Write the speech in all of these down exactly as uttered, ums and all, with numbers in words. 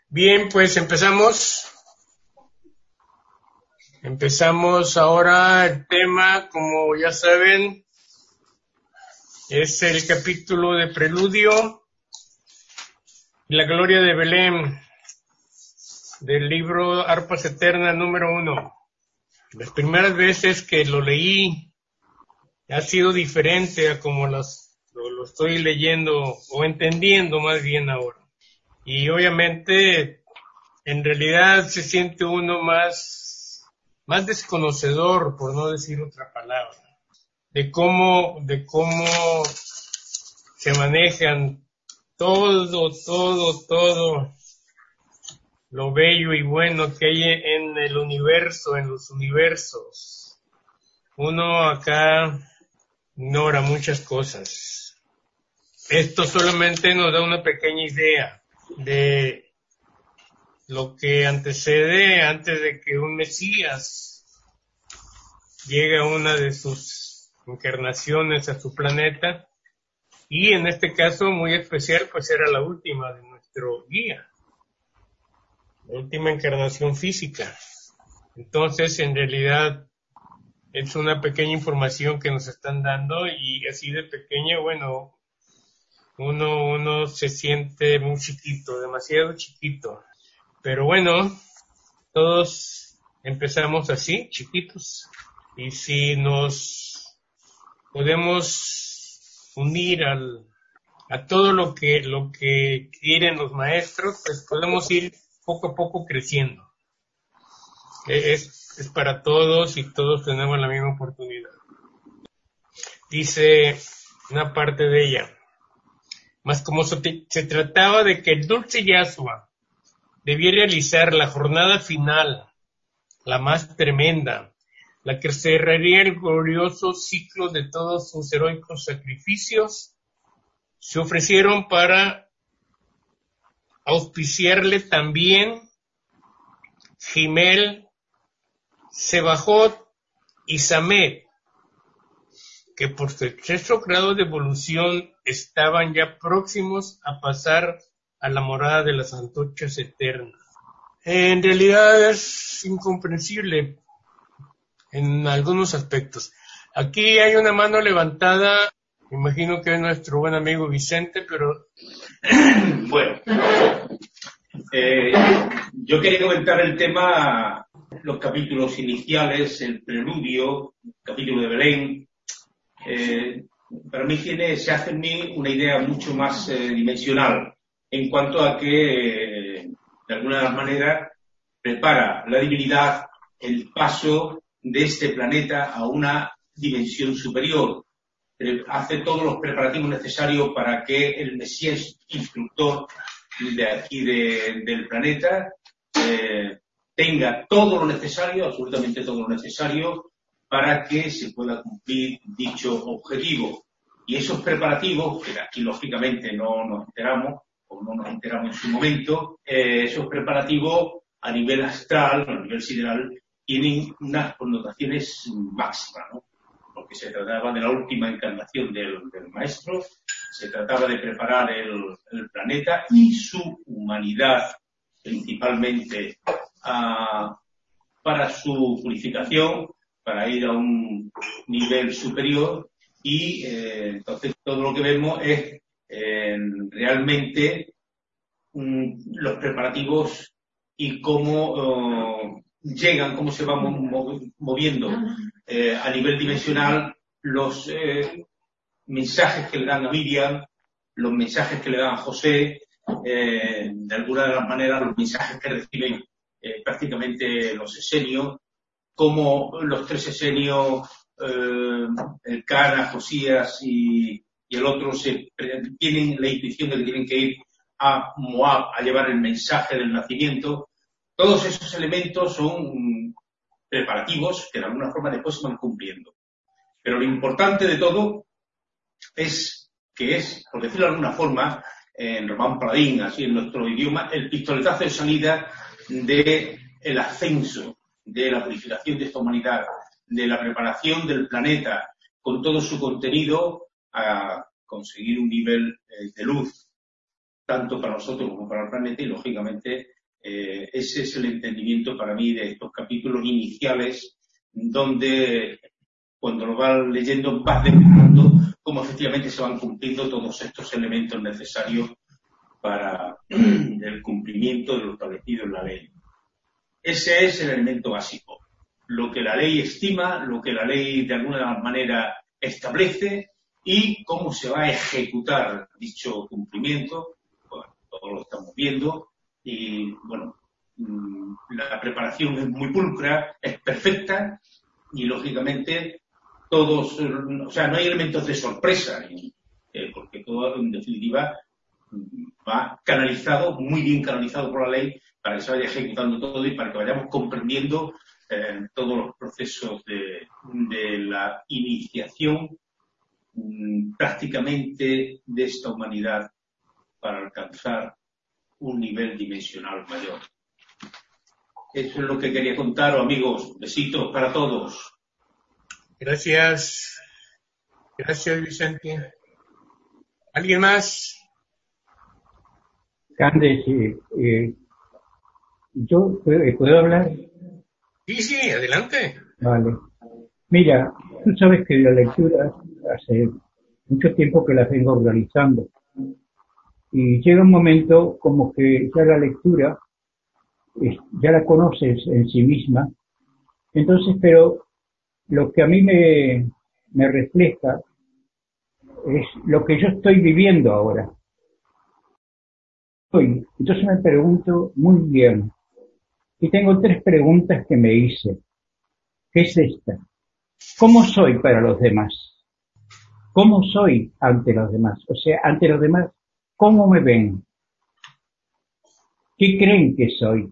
Bien, pues empezamos. Empezamos ahora el tema, como ya saben, es el capítulo de Preludio y la Gloria de Belén del libro Arpas Eternas número uno. Las primeras veces que lo leí ha sido diferente a como las, lo, lo estoy leyendo o entendiendo más bien ahora. Y obviamente, en realidad se siente uno más, más desconocedor, por no decir otra palabra, de cómo, de cómo se manejan todo, todo, todo lo bello y bueno que hay en el universo, en los universos. Uno acá ignora muchas cosas. Esto solamente nos da una pequeña idea de lo que antecede antes de que un Mesías llegue a una de sus encarnaciones a su planeta, y en este caso muy especial, pues era la última de nuestro guía, la última encarnación física. Entonces, en realidad, es una pequeña información que nos están dando, y así de pequeña, bueno, uno, uno se siente muy chiquito, demasiado chiquito. Pero bueno, todos empezamos así, chiquitos. Y si nos podemos unir al, a todo lo que, lo que quieren los maestros, pues podemos ir poco a poco creciendo. Es, es para todos y todos tenemos la misma oportunidad. Dice una parte de ella: mas como se, se trataba de que el dulce Yahshua debía realizar la jornada final, la más tremenda, la que cerraría el glorioso ciclo de todos sus heroicos sacrificios, se ofrecieron para auspiciarle también Gimel, Sebajot y Samet, que por su exceso grado de evolución estaban ya próximos a pasar a la morada de las antorchas eternas. En realidad es incomprensible en algunos aspectos. Aquí hay una mano levantada, me imagino que es nuestro buen amigo Vicente, pero... Bueno, eh, yo quería comentar el tema, los capítulos iniciales, el preludio, el capítulo de Belén. Eh, para mí tiene, se hace en mí una idea mucho más eh, dimensional en cuanto a que, eh, de alguna manera, prepara la divinidad el paso de este planeta a una dimensión superior. Eh, hace todos los preparativos necesarios para que el Mesías instructor de aquí de, del planeta eh, tenga todo lo necesario, absolutamente todo lo necesario, para que se pueda cumplir dicho objetivo. Y esos preparativos, que aquí lógicamente no nos enteramos, o no nos enteramos en su momento, eh, esos preparativos a nivel astral, a nivel sideral, tienen unas connotaciones máximas, ¿no? Porque se trataba de la última encarnación del, del maestro, se trataba de preparar el, el planeta y su humanidad, principalmente a, para su purificación, para ir a un nivel superior, y eh, entonces todo lo que vemos es eh, realmente um, los preparativos y cómo uh, llegan, cómo se van mov- moviendo eh, a nivel dimensional los eh, mensajes que le dan a Miriam, los mensajes que le dan a José, eh, de alguna manera los mensajes que reciben eh, prácticamente los esenios, como los tres esenios, eh, el Cana, Josías y, y el otro, se, tienen la intuición de que tienen que ir a Moab a llevar el mensaje del nacimiento. Todos esos elementos son preparativos que de alguna forma después se van cumpliendo. Pero lo importante de todo es que es, por decirlo de alguna forma, en Román Paladín, así en nuestro idioma, el pistoletazo de salida del ascenso, de la purificación de esta humanidad, de la preparación del planeta, con todo su contenido, a conseguir un nivel eh, de luz, tanto para nosotros como para el planeta, y lógicamente Eh, ese es el entendimiento para mí de estos capítulos iniciales, donde cuando lo vas leyendo vas descubriendo cómo efectivamente se van cumpliendo todos estos elementos necesarios para el cumplimiento de lo establecido en la ley. Ese es el elemento básico. Lo que la ley estima, lo que la ley de alguna manera establece y cómo se va a ejecutar dicho cumplimiento. Bueno, todos lo estamos viendo y, bueno, la preparación es muy pulcra, es perfecta y, lógicamente, todos, o sea, no hay elementos de sorpresa, eh, porque todo, en definitiva, va canalizado, muy bien canalizado por la ley, para que se vaya ejecutando todo y para que vayamos comprendiendo eh, todos los procesos de, de la iniciación mm, prácticamente de esta humanidad para alcanzar un nivel dimensional mayor. Eso es lo que quería contaros, amigos. Besitos para todos. Gracias. Gracias, Vicente. ¿Alguien más? Candes, eh, eh, ¿yo puedo, puedo hablar? Sí, sí, adelante. Vale. Mira, tú sabes que la lectura hace mucho tiempo que la vengo organizando. Y llega un momento como que ya la lectura, eh, ya la conoces en sí misma. Entonces, pero lo que a mí me, me refleja es lo que yo estoy viviendo ahora. Entonces me pregunto muy bien, y tengo tres preguntas que me hice. ¿Qué es esta? ¿Cómo soy para los demás? ¿Cómo soy ante los demás? O sea, ante los demás, ¿cómo me ven? ¿Qué creen que soy?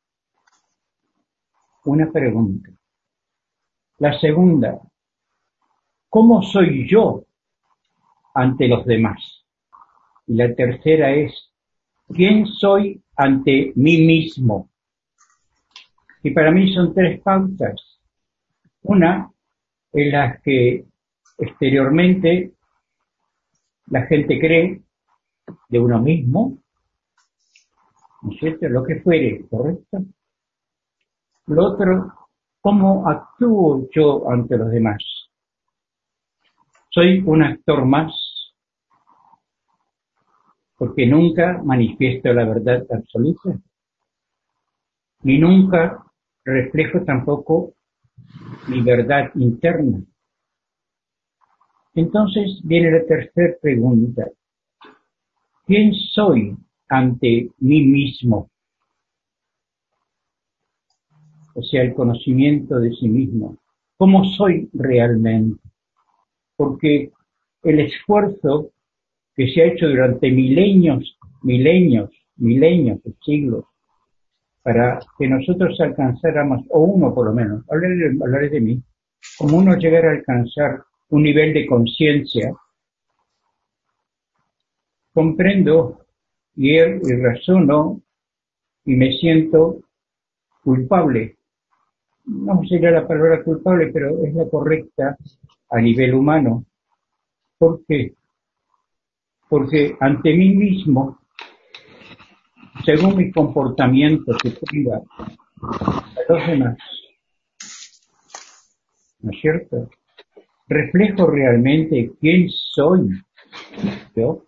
Una pregunta. La segunda, ¿cómo soy yo ante los demás? Y la tercera es, ¿quién soy ante mí mismo? Y para mí son tres pautas. Una en las que exteriormente la gente cree de uno mismo, ¿no es cierto? Lo que fuere, ¿correcto? Lo otro, ¿cómo actúo yo ante los demás? Soy un actor más, porque nunca manifiesto la verdad absoluta, ni nunca reflejo tampoco mi verdad interna. Entonces viene la tercera pregunta. ¿Quién soy ante mí mismo? O sea, el conocimiento de sí mismo. ¿Cómo soy realmente? Porque el esfuerzo que se ha hecho durante milenios, milenios, milenios, siglos, para que nosotros alcanzáramos, o uno por lo menos, hablaré, hablaré de mí, como uno llegara a alcanzar un nivel de conciencia, comprendo y, y razono y me siento culpable. No sería la palabra culpable, pero es la correcta a nivel humano. ¿Por qué? Porque ante mí mismo, según mi comportamiento que tenga a los demás, ¿no es cierto? ¿Reflejo realmente quién soy yo?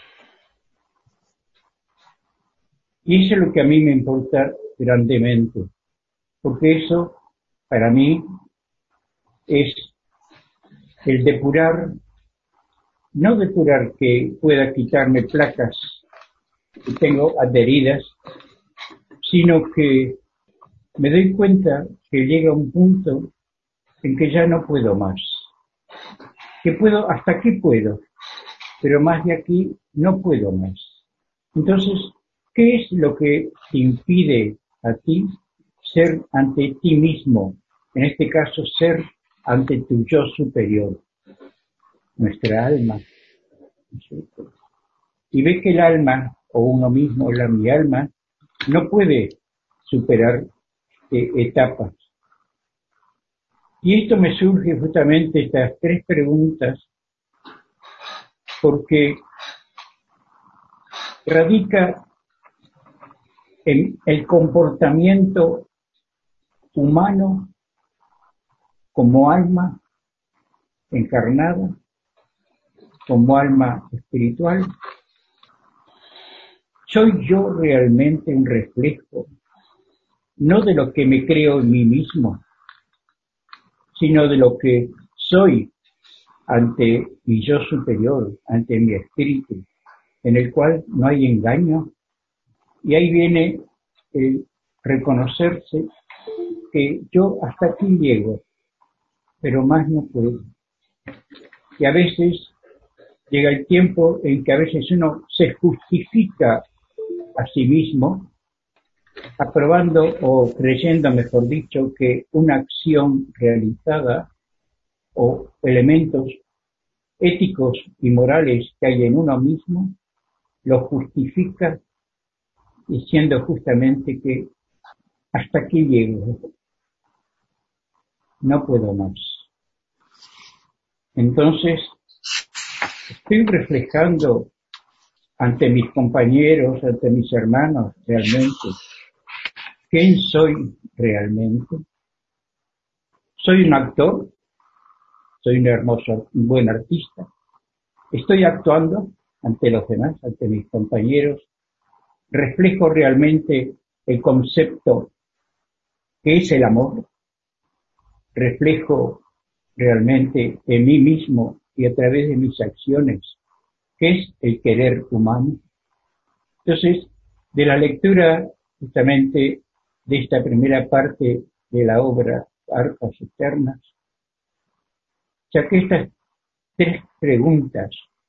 Y eso es lo que a mí me importa grandemente, porque eso, para mí, es el depurar, no depurar que pueda quitarme placas que tengo adheridas, sino que me doy cuenta que llega un punto en que ya no puedo más. Que puedo, hasta aquí puedo, pero más de aquí no puedo más. Entonces, ¿qué es lo que te impide a ti ser ante ti mismo? En este caso, ser ante tu yo superior, nuestra alma. Y ves que el alma, o uno mismo, la mi alma, no puede superar eh, etapas. Y esto me surge justamente estas tres preguntas, porque radica en el comportamiento humano como alma encarnada, como alma espiritual. ¿Soy yo realmente un reflejo, no de lo que me creo en mí mismo, sino de lo que soy ante mi yo superior, ante mi espíritu, en el cual no hay engaño? Y ahí viene el reconocerse que yo hasta aquí llego, pero más no puedo. Y a veces llega el tiempo en que a veces uno se justifica a sí mismo, aprobando o creyendo, mejor dicho, que una acción realizada o elementos éticos y morales que hay en uno mismo, lo justifica diciendo justamente que hasta aquí llego, no puedo más. Entonces, estoy reflejando ante mis compañeros, ante mis hermanos, realmente, ¿quién soy realmente? ¿Soy un actor? ¿Soy un hermoso, un buen artista? ¿Estoy actuando ante los demás, ante mis compañeros? ¿Reflejo realmente el concepto que es el amor? ¿Reflejo realmente en mí mismo y a través de mis acciones qué es el querer humano? Entonces, de la lectura justamente de esta primera parte de la obra Arpas Eternas, saqué estas tres preguntas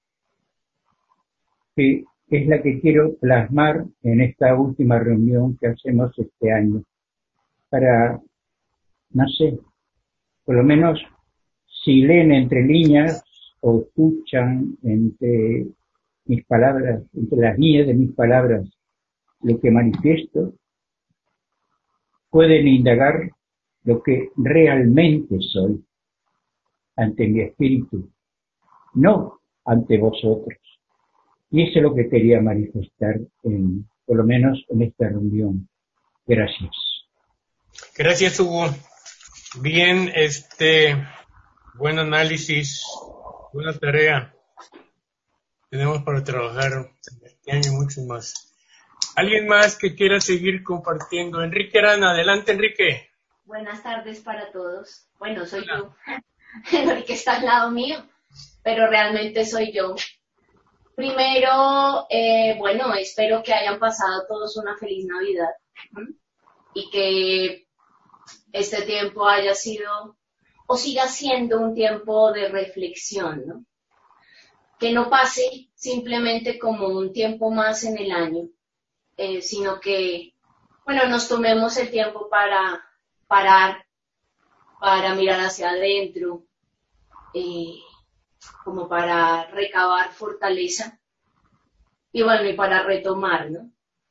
que es la que quiero plasmar en esta última reunión que hacemos este año, para, no sé, por lo menos si leen entre líneas o escuchan entre mis palabras, entre las líneas de mis palabras, lo que manifiesto, pueden indagar lo que realmente soy ante mi espíritu, no ante vosotros. Y eso es lo que quería manifestar, en, por lo menos en esta reunión. Gracias. Gracias, Hugo. Bien, este, buen análisis, buena tarea. Tenemos para trabajar este año y mucho más. ¿Alguien más que quiera seguir compartiendo? Enrique Arana, adelante, Enrique. Buenas tardes para todos. Bueno, soy Hola. yo. Enrique está al lado mío, pero realmente soy yo. Primero, eh, bueno, espero que hayan pasado todos una feliz Navidad, ¿sí? Y que este tiempo haya sido o siga siendo un tiempo de reflexión, ¿no? Que no pase simplemente como un tiempo más en el año, eh, sino que, bueno, nos tomemos el tiempo para parar, para mirar hacia adentro, eh, como para recabar fortaleza y bueno, y para retomar, ¿no?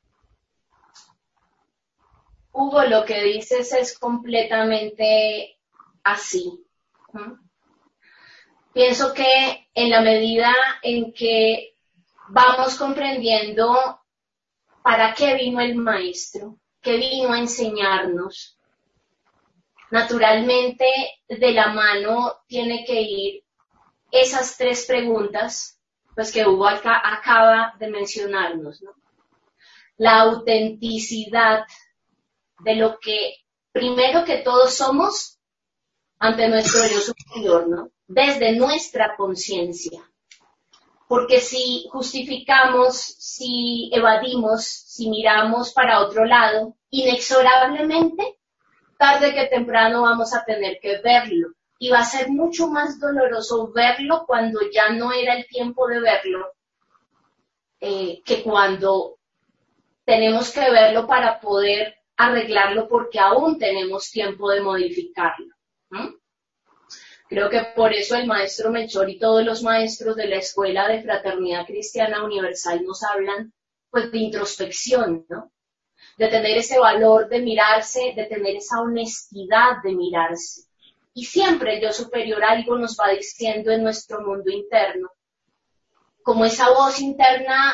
Hugo, lo que dices es completamente así. ¿Mm? Pienso que en la medida en que vamos comprendiendo para qué vino el maestro, qué vino a enseñarnos, naturalmente de la mano tiene que ir esas tres preguntas, pues que Hugo acá, acaba de mencionarnos, ¿no? La autenticidad de lo que primero que todos somos ante nuestro yo superior, ¿no? Desde nuestra conciencia. Porque si justificamos, si evadimos, si miramos para otro lado, inexorablemente, tarde que temprano vamos a tener que verlo. Y va a ser mucho más doloroso verlo cuando ya no era el tiempo de verlo, eh, que cuando tenemos que verlo para poder arreglarlo porque aún tenemos tiempo de modificarlo. ¿Mm? Creo que por eso el maestro Melchor y todos los maestros de la Escuela de Fraternidad Cristiana Universal nos hablan pues de introspección, ¿no? De tener ese valor de mirarse, de tener esa honestidad de mirarse. Y siempre el yo superior algo nos va diciendo en nuestro mundo interno. Como esa voz interna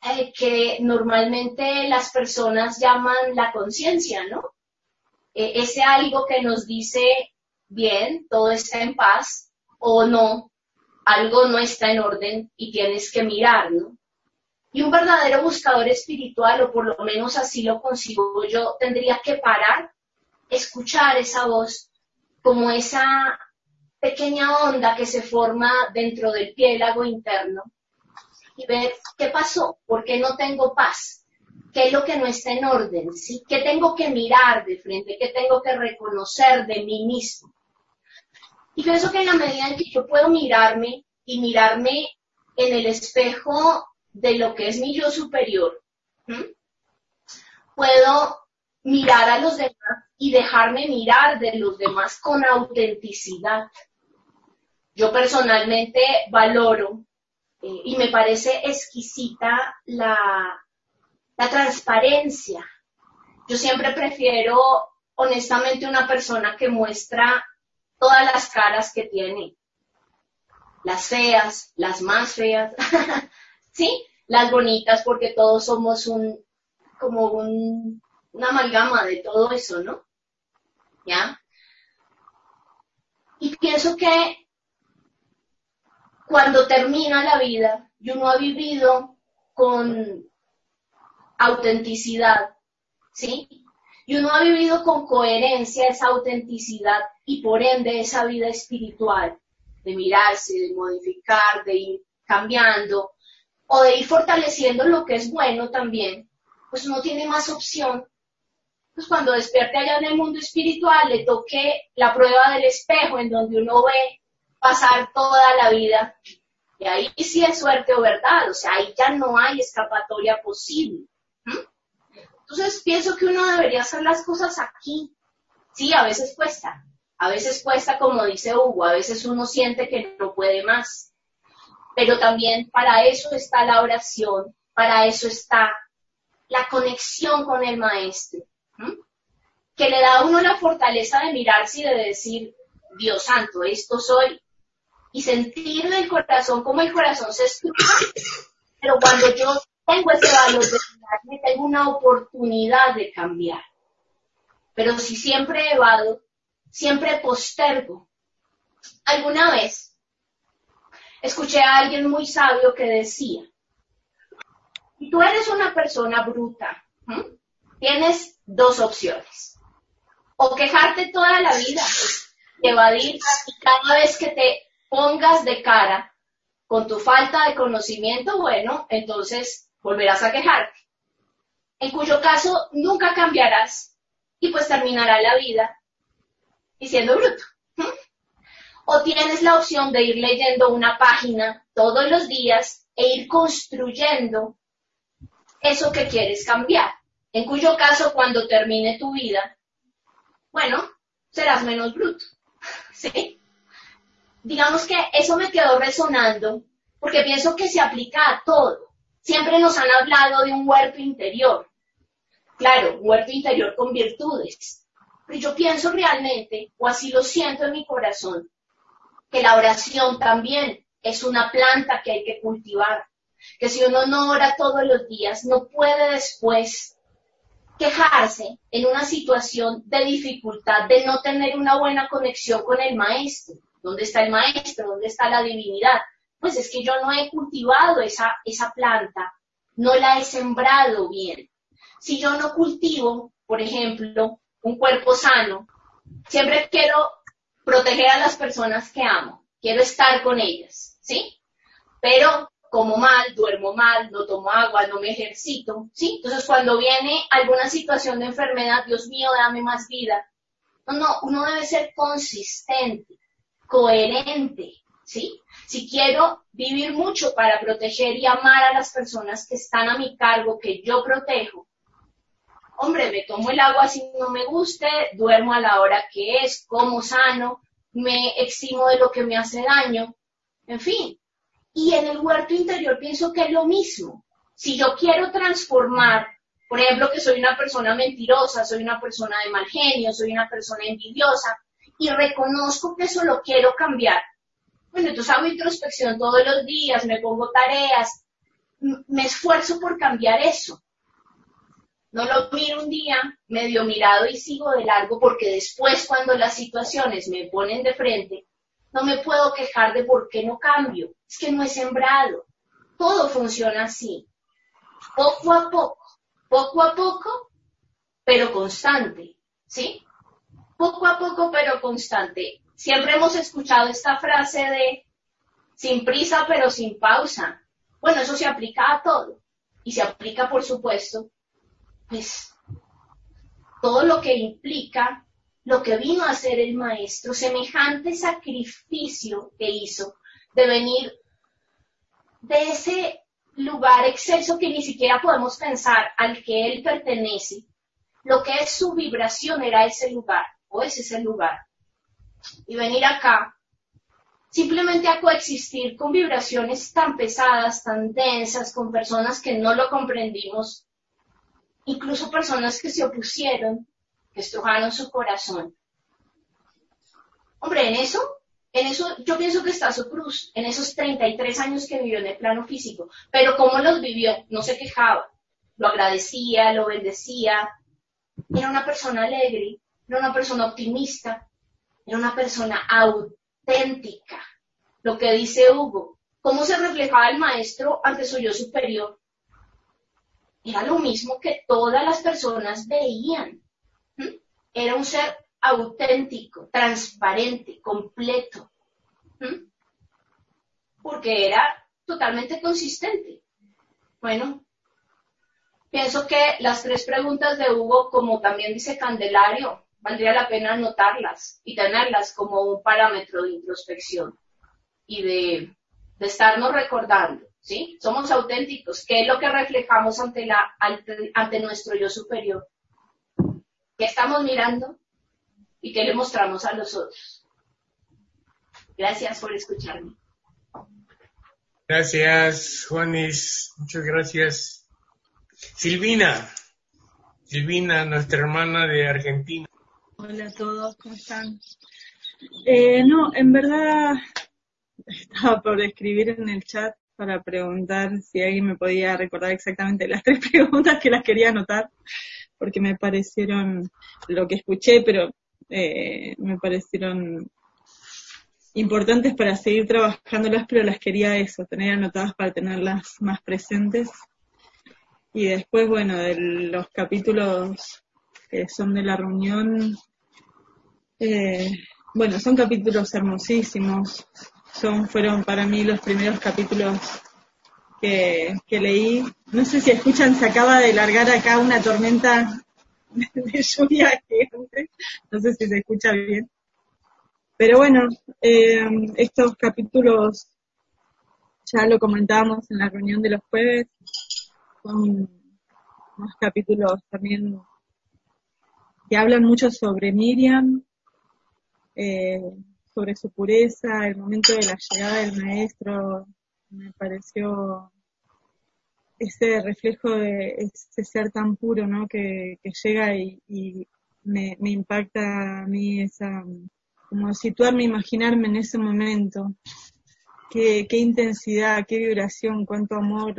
eh, que normalmente las personas llaman la conciencia, ¿no? Eh, ese algo que nos dice, bien, todo está en paz, o no, algo no está en orden y tienes que mirar, ¿no? Y un verdadero buscador espiritual, o por lo menos así lo consigo yo, tendría que parar, escuchar esa voz, como esa pequeña onda que se forma dentro del piélago interno, y ver qué pasó, por qué no tengo paz, qué es lo que no está en orden, ¿sí? ¿Qué tengo que mirar de frente, qué tengo que reconocer de mí mismo? Y pienso que en la medida en que yo puedo mirarme y mirarme en el espejo de lo que es mi yo superior, ¿sí? Puedo mirar a los demás y dejarme mirar de los demás con autenticidad. Yo personalmente valoro eh, y me parece exquisita la, la transparencia. Yo siempre prefiero, honestamente, una persona que muestra todas las caras que tiene. Las feas, las más feas, ¿sí? Las bonitas, porque todos somos un, como un, una amalgama de todo eso, ¿no? ¿Ya? Y pienso que cuando termina la vida y uno ha vivido con autenticidad, ¿sí? Y uno ha vivido con coherencia esa autenticidad y por ende esa vida espiritual, de mirarse, de modificar, de ir cambiando o de ir fortaleciendo lo que es bueno también, pues uno tiene más opción. Pues cuando despierte allá en el mundo espiritual, le toque la prueba del espejo en donde uno ve pasar toda la vida. Y ahí sí es suerte o verdad, o sea, ahí ya no hay escapatoria posible. ¿Mm? Entonces pienso que uno debería hacer las cosas aquí. Sí, a veces cuesta, a veces cuesta como dice Hugo, a veces uno siente que no puede más. Pero también para eso está la oración, para eso está la conexión con el Maestro, ¿Mm? que le da a uno la fortaleza de mirarse y de decir, Dios santo, esto soy, y sentir en el corazón como el corazón se estruja, pero cuando yo tengo ese valor de mirarme, tengo una oportunidad de cambiar. Pero si siempre evado, siempre postergo. Alguna vez escuché a alguien muy sabio que decía, si tú eres una persona bruta, ¿m? tienes dos opciones. O quejarte toda la vida, evadir, y cada vez que te pongas de cara con tu falta de conocimiento, bueno, entonces volverás a quejarte. En cuyo caso nunca cambiarás y pues terminará la vida y siendo bruto. ¿Mm? O tienes la opción de ir leyendo una página todos los días e ir construyendo eso que quieres cambiar. En cuyo caso, cuando termine tu vida, bueno, serás menos bruto. ¿Sí? Digamos que eso me quedó resonando porque pienso que se aplica a todo. Siempre nos han hablado de un huerto interior. Claro, un huerto interior con virtudes. Pero yo pienso realmente, o así lo siento en mi corazón, que la oración también es una planta que hay que cultivar. Que si uno no ora todos los días, no puede después quejarse en una situación de dificultad, de no tener una buena conexión con el Maestro. ¿Dónde está el Maestro? ¿Dónde está la divinidad? Pues es que yo no he cultivado esa, esa planta, no la he sembrado bien. Si yo no cultivo, por ejemplo, un cuerpo sano, siempre quiero proteger a las personas que amo, quiero estar con ellas, ¿sí? Pero como mal, duermo mal, no tomo agua, no me ejercito, ¿sí? Entonces cuando viene alguna situación de enfermedad, Dios mío, dame más vida. No, no, uno debe ser consistente, coherente, ¿sí? Si quiero vivir mucho para proteger y amar a las personas que están a mi cargo, que yo protejo, hombre, me tomo el agua si no me guste, duermo a la hora que es, como sano, me eximo de lo que me hace daño, en fin. Y en el huerto interior pienso que es lo mismo. Si yo quiero transformar, por ejemplo, que soy una persona mentirosa, soy una persona de mal genio, soy una persona envidiosa, y reconozco que eso lo quiero cambiar, bueno, entonces hago introspección todos los días, me pongo tareas, me esfuerzo por cambiar eso. No lo miro un día medio mirado y sigo de largo, porque después, cuando las situaciones me ponen de frente, no me puedo quejar de por qué no cambio. Es que no he sembrado. Todo funciona así. Poco a poco, poco a poco, pero constante, ¿sí? Poco a poco, pero constante. Siempre hemos escuchado esta frase de sin prisa, pero sin pausa. Bueno, eso se aplica a todo. Y se aplica, por supuesto, pues, todo lo que implica lo que vino a hacer el maestro, semejante sacrificio que hizo de venir de ese lugar excelso que ni siquiera podemos pensar, al que él pertenece. Lo que es su vibración era ese lugar, o es ese lugar. Y venir acá simplemente a coexistir con vibraciones tan pesadas, tan densas, con personas que no lo comprendimos, incluso personas que se opusieron, que estrujaron su corazón. Hombre, en eso, en eso yo pienso que está su cruz, en esos treinta y tres años que vivió en el plano físico. Pero ¿cómo los vivió? No se quejaba, lo agradecía, lo bendecía. Era una persona alegre, era una persona optimista, era una persona auténtica. Lo que dice Hugo, ¿cómo se reflejaba el maestro ante su yo superior? Era lo mismo que todas las personas veían. ¿Mm? Era un ser auténtico, transparente, completo. ¿Mm? Porque era totalmente consistente. Bueno, pienso que las tres preguntas de Hugo, como también dice Candelario, valdría la pena anotarlas y tenerlas como un parámetro de introspección y de, de estarnos recordando. ¿Sí? Somos auténticos. ¿Qué es lo que reflejamos ante, la, ante, ante nuestro yo superior? ¿Qué estamos mirando? ¿Y qué le mostramos a los otros? Gracias por escucharme. Gracias, Juanis. Muchas gracias. Silvina. Silvina, nuestra hermana de Argentina. Hola a todos, ¿cómo están? Eh, no, en verdad estaba por escribir en el chat para preguntar si alguien me podía recordar exactamente las tres preguntas que las quería anotar, porque me parecieron lo que escuché, pero eh, me parecieron importantes para seguir trabajándolas, pero las quería eso, tener anotadas para tenerlas más presentes. Y después, bueno, de los capítulos que son de la reunión, eh, bueno, son capítulos hermosísimos. Son, fueron para mí los primeros capítulos que, que leí. No sé si escuchan, se acaba de largar acá una tormenta de lluvia gigante. No sé si se escucha bien. Pero bueno, eh, estos capítulos, ya lo comentábamos en la reunión de los jueves, son unos capítulos también que hablan mucho sobre Miriam, eh, sobre su pureza, el momento de la llegada del maestro. Me pareció ese reflejo de ese ser tan puro, ¿no? Que, que llega y, y me, me impacta a mí esa, como situarme, imaginarme en ese momento. Qué, qué intensidad, qué vibración, cuánto amor.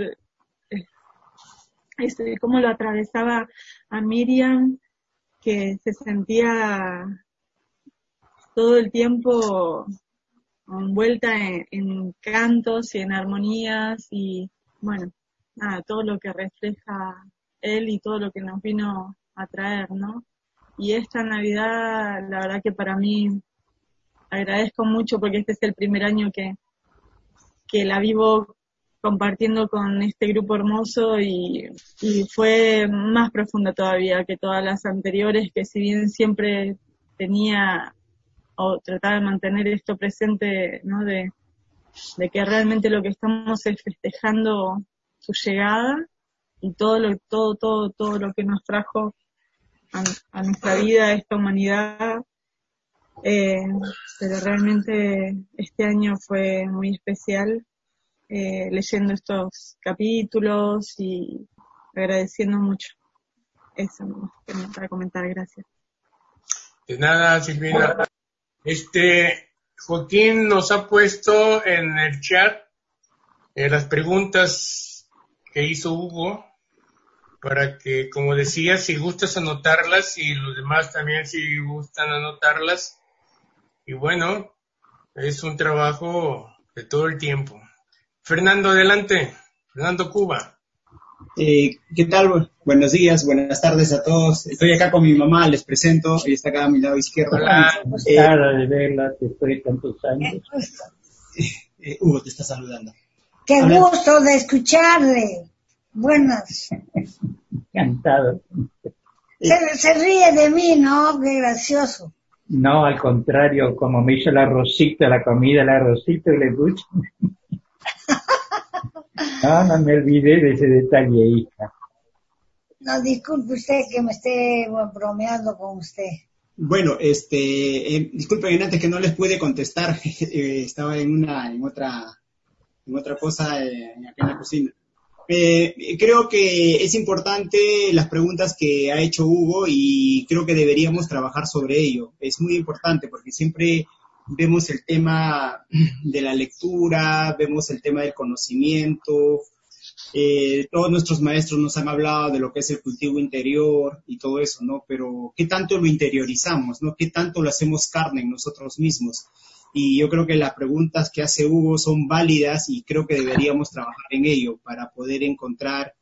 Este, cómo lo atravesaba a Miriam, que se sentía todo el tiempo envuelta en, en cantos y en armonías y, bueno, nada, todo lo que refleja él y todo lo que nos vino a traer, ¿no? Y esta Navidad, la verdad que para mí, agradezco mucho porque este es el primer año que, que la vivo compartiendo con este grupo hermoso y, y fue más profunda todavía que todas las anteriores, que si bien siempre tenía o trataba de mantener esto presente, ¿no? De, de que realmente lo que estamos es festejando su llegada y todo lo, todo, todo, todo lo que nos trajo a, a nuestra vida, a esta humanidad. Eh, pero realmente este año fue muy especial, eh, leyendo estos capítulos y agradeciendo mucho. Eso me para comentar, gracias. De nada, Silvina. Este, Joaquín nos ha puesto en el chat eh, las preguntas que hizo Hugo, para que, como decía, si gustas anotarlas y los demás también si gustan anotarlas. Y bueno, es un trabajo de todo el tiempo. Fernando, adelante. Fernando Cuba. Eh, ¿Qué tal? Buenos días, buenas tardes a todos. Estoy acá con mi mamá, les presento. Ella está acá a mi lado izquierdo. Hola. Eh, Cara de verla después de tantos años. eh, Hugo te está saludando. Qué Habla- gusto de escucharle. Buenas. Encantado. Se, se ríe de mí, ¿no? Qué gracioso. No, al contrario, como me hizo el arrocito, la comida, el arrocito y le puse. No, no me olvidé de ese detalle, hija. No, disculpe usted que me esté bueno, bromeando con usted. Bueno, este, eh, disculpen antes que no les pude contestar. Eh, estaba en una, en otra, en otra cosa, eh, acá en la cocina. Eh, creo que es importante las preguntas que ha hecho Hugo y creo que deberíamos trabajar sobre ello. Es muy importante porque siempre vemos el tema de la lectura, vemos el tema del conocimiento. Eh, todos nuestros maestros nos han hablado de lo que es el cultivo interior y todo eso, ¿no? Pero ¿qué tanto lo interiorizamos, no? ¿Qué tanto lo hacemos carne en nosotros mismos? Y yo creo que las preguntas que hace Hugo son válidas y creo que deberíamos trabajar en ello para poder encontrar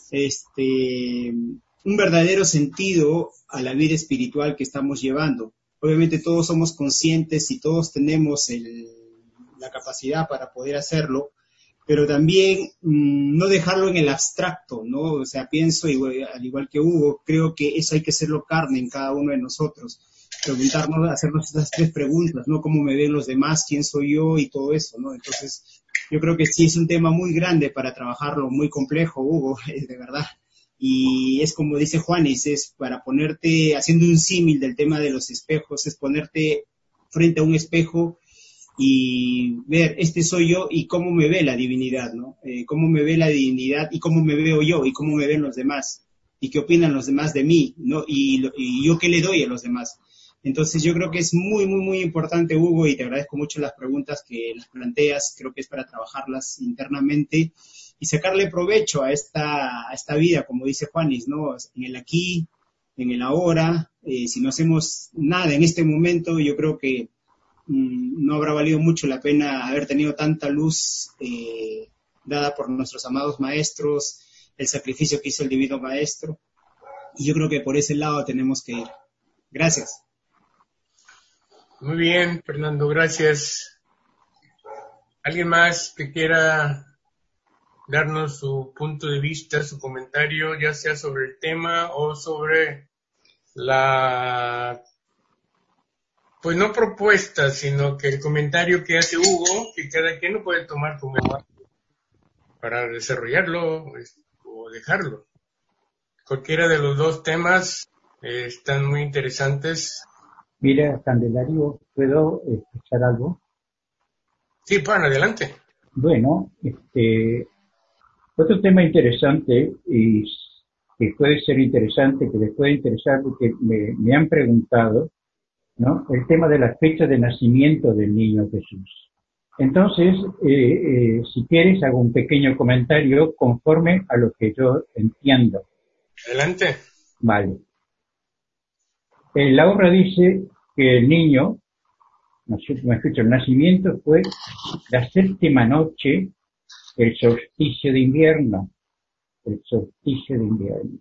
este un verdadero sentido a la vida espiritual que estamos llevando. Obviamente todos somos conscientes y todos tenemos el, la capacidad para poder hacerlo, pero también mmm, no dejarlo en el abstracto, ¿no? O sea, pienso, igual, al igual que Hugo, creo que eso hay que hacerlo carne en cada uno de nosotros. Preguntarnos, hacernos estas tres preguntas, ¿no? ¿Cómo me ven los demás? ¿Quién soy yo? Y todo eso, ¿no? Entonces, yo creo que sí es un tema muy grande para trabajarlo, muy complejo, Hugo, de verdad. Y es como dice Juanis, es para ponerte, haciendo un símil del tema de los espejos, es ponerte frente a un espejo y ver, este soy yo y cómo me ve la divinidad, ¿no? Eh, cómo me ve la divinidad y cómo me veo yo y cómo me ven los demás y qué opinan los demás de mí, ¿no? Y, y yo qué le doy a los demás. Entonces yo creo que es muy, muy, muy importante, Hugo, y te agradezco mucho las preguntas que las planteas, creo que es para trabajarlas internamente y sacarle provecho a esta, a esta vida, como dice Juanis, ¿no? En el aquí, en el ahora, eh, si no hacemos nada en este momento, yo creo que mmm, no habrá valido mucho la pena haber tenido tanta luz eh, dada por nuestros amados maestros, el sacrificio que hizo el Divino Maestro, y yo creo que por ese lado tenemos que ir. Gracias. Muy bien, Fernando, gracias. ¿Alguien más que quiera darnos su punto de vista, su comentario, ya sea sobre el tema o sobre la, pues no propuesta, sino que el comentario que hace Hugo, que cada quien lo puede tomar como para desarrollarlo o dejarlo? Cualquiera de los dos temas eh, están muy interesantes. Mira, Candelario, ¿puedo escuchar algo? Sí, pan, adelante. Bueno, este, otro tema interesante y que puede ser interesante, que les puede interesar porque me, me han preguntado, ¿no? El tema de la fecha de nacimiento del niño Jesús. Entonces, eh, eh, si quieres, hago un pequeño comentario conforme a lo que yo entiendo. Adelante. Vale. Eh, la obra dice que el niño, no sé si me escucha, el nacimiento fue la séptima noche, el solsticio de invierno, el solsticio de invierno.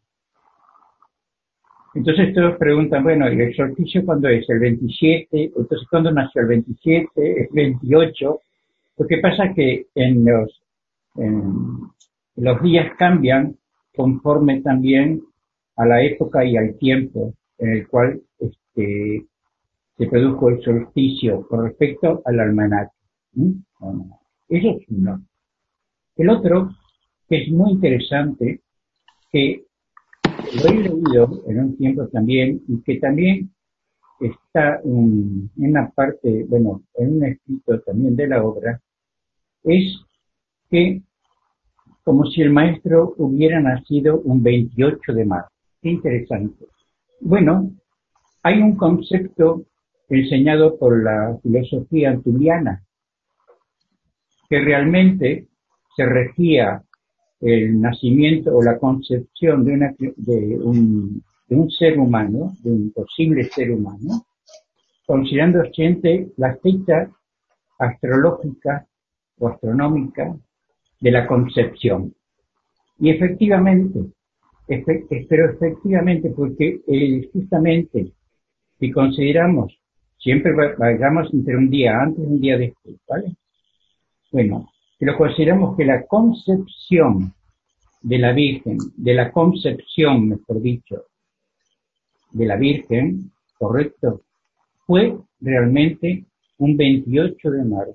Entonces todos preguntan, bueno, ¿y el solsticio cuándo es? ¿El veintisiete? Entonces, ¿cuándo nació? ¿El veintisiete? ¿El veintiocho? Lo que pasa es que en los, en los días cambian conforme también a la época y al tiempo en el cual este, se produjo el solsticio con respecto al almanaque. ¿Mm? Bueno, eso es uno. El otro, que es muy interesante, que lo he leído en un tiempo también y que también está en una parte, bueno, en un escrito también de la obra, es que como si el maestro hubiera nacido un veintiocho de marzo. Qué interesante. Bueno, hay un concepto enseñado por la filosofía antuliana que realmente se regía el nacimiento o la concepción de, una, de, un, de un ser humano, de un posible ser humano, considerando siempre la fecha astrológica o astronómica de la concepción. Y efectivamente, efe, pero efectivamente, porque eh, justamente si consideramos, siempre vayamos entre un día antes y un día después, ¿vale? Bueno, si lo consideramos que la concepción de la Virgen, de la concepción, mejor dicho, de la Virgen, correcto, fue realmente un veintiocho de marzo.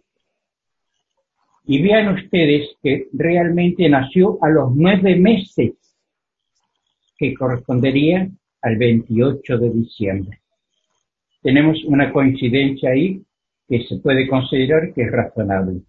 Y vean ustedes que realmente nació a los nueve meses, que correspondería al veintiocho de diciembre. Tenemos una coincidencia ahí que se puede considerar que es razonable.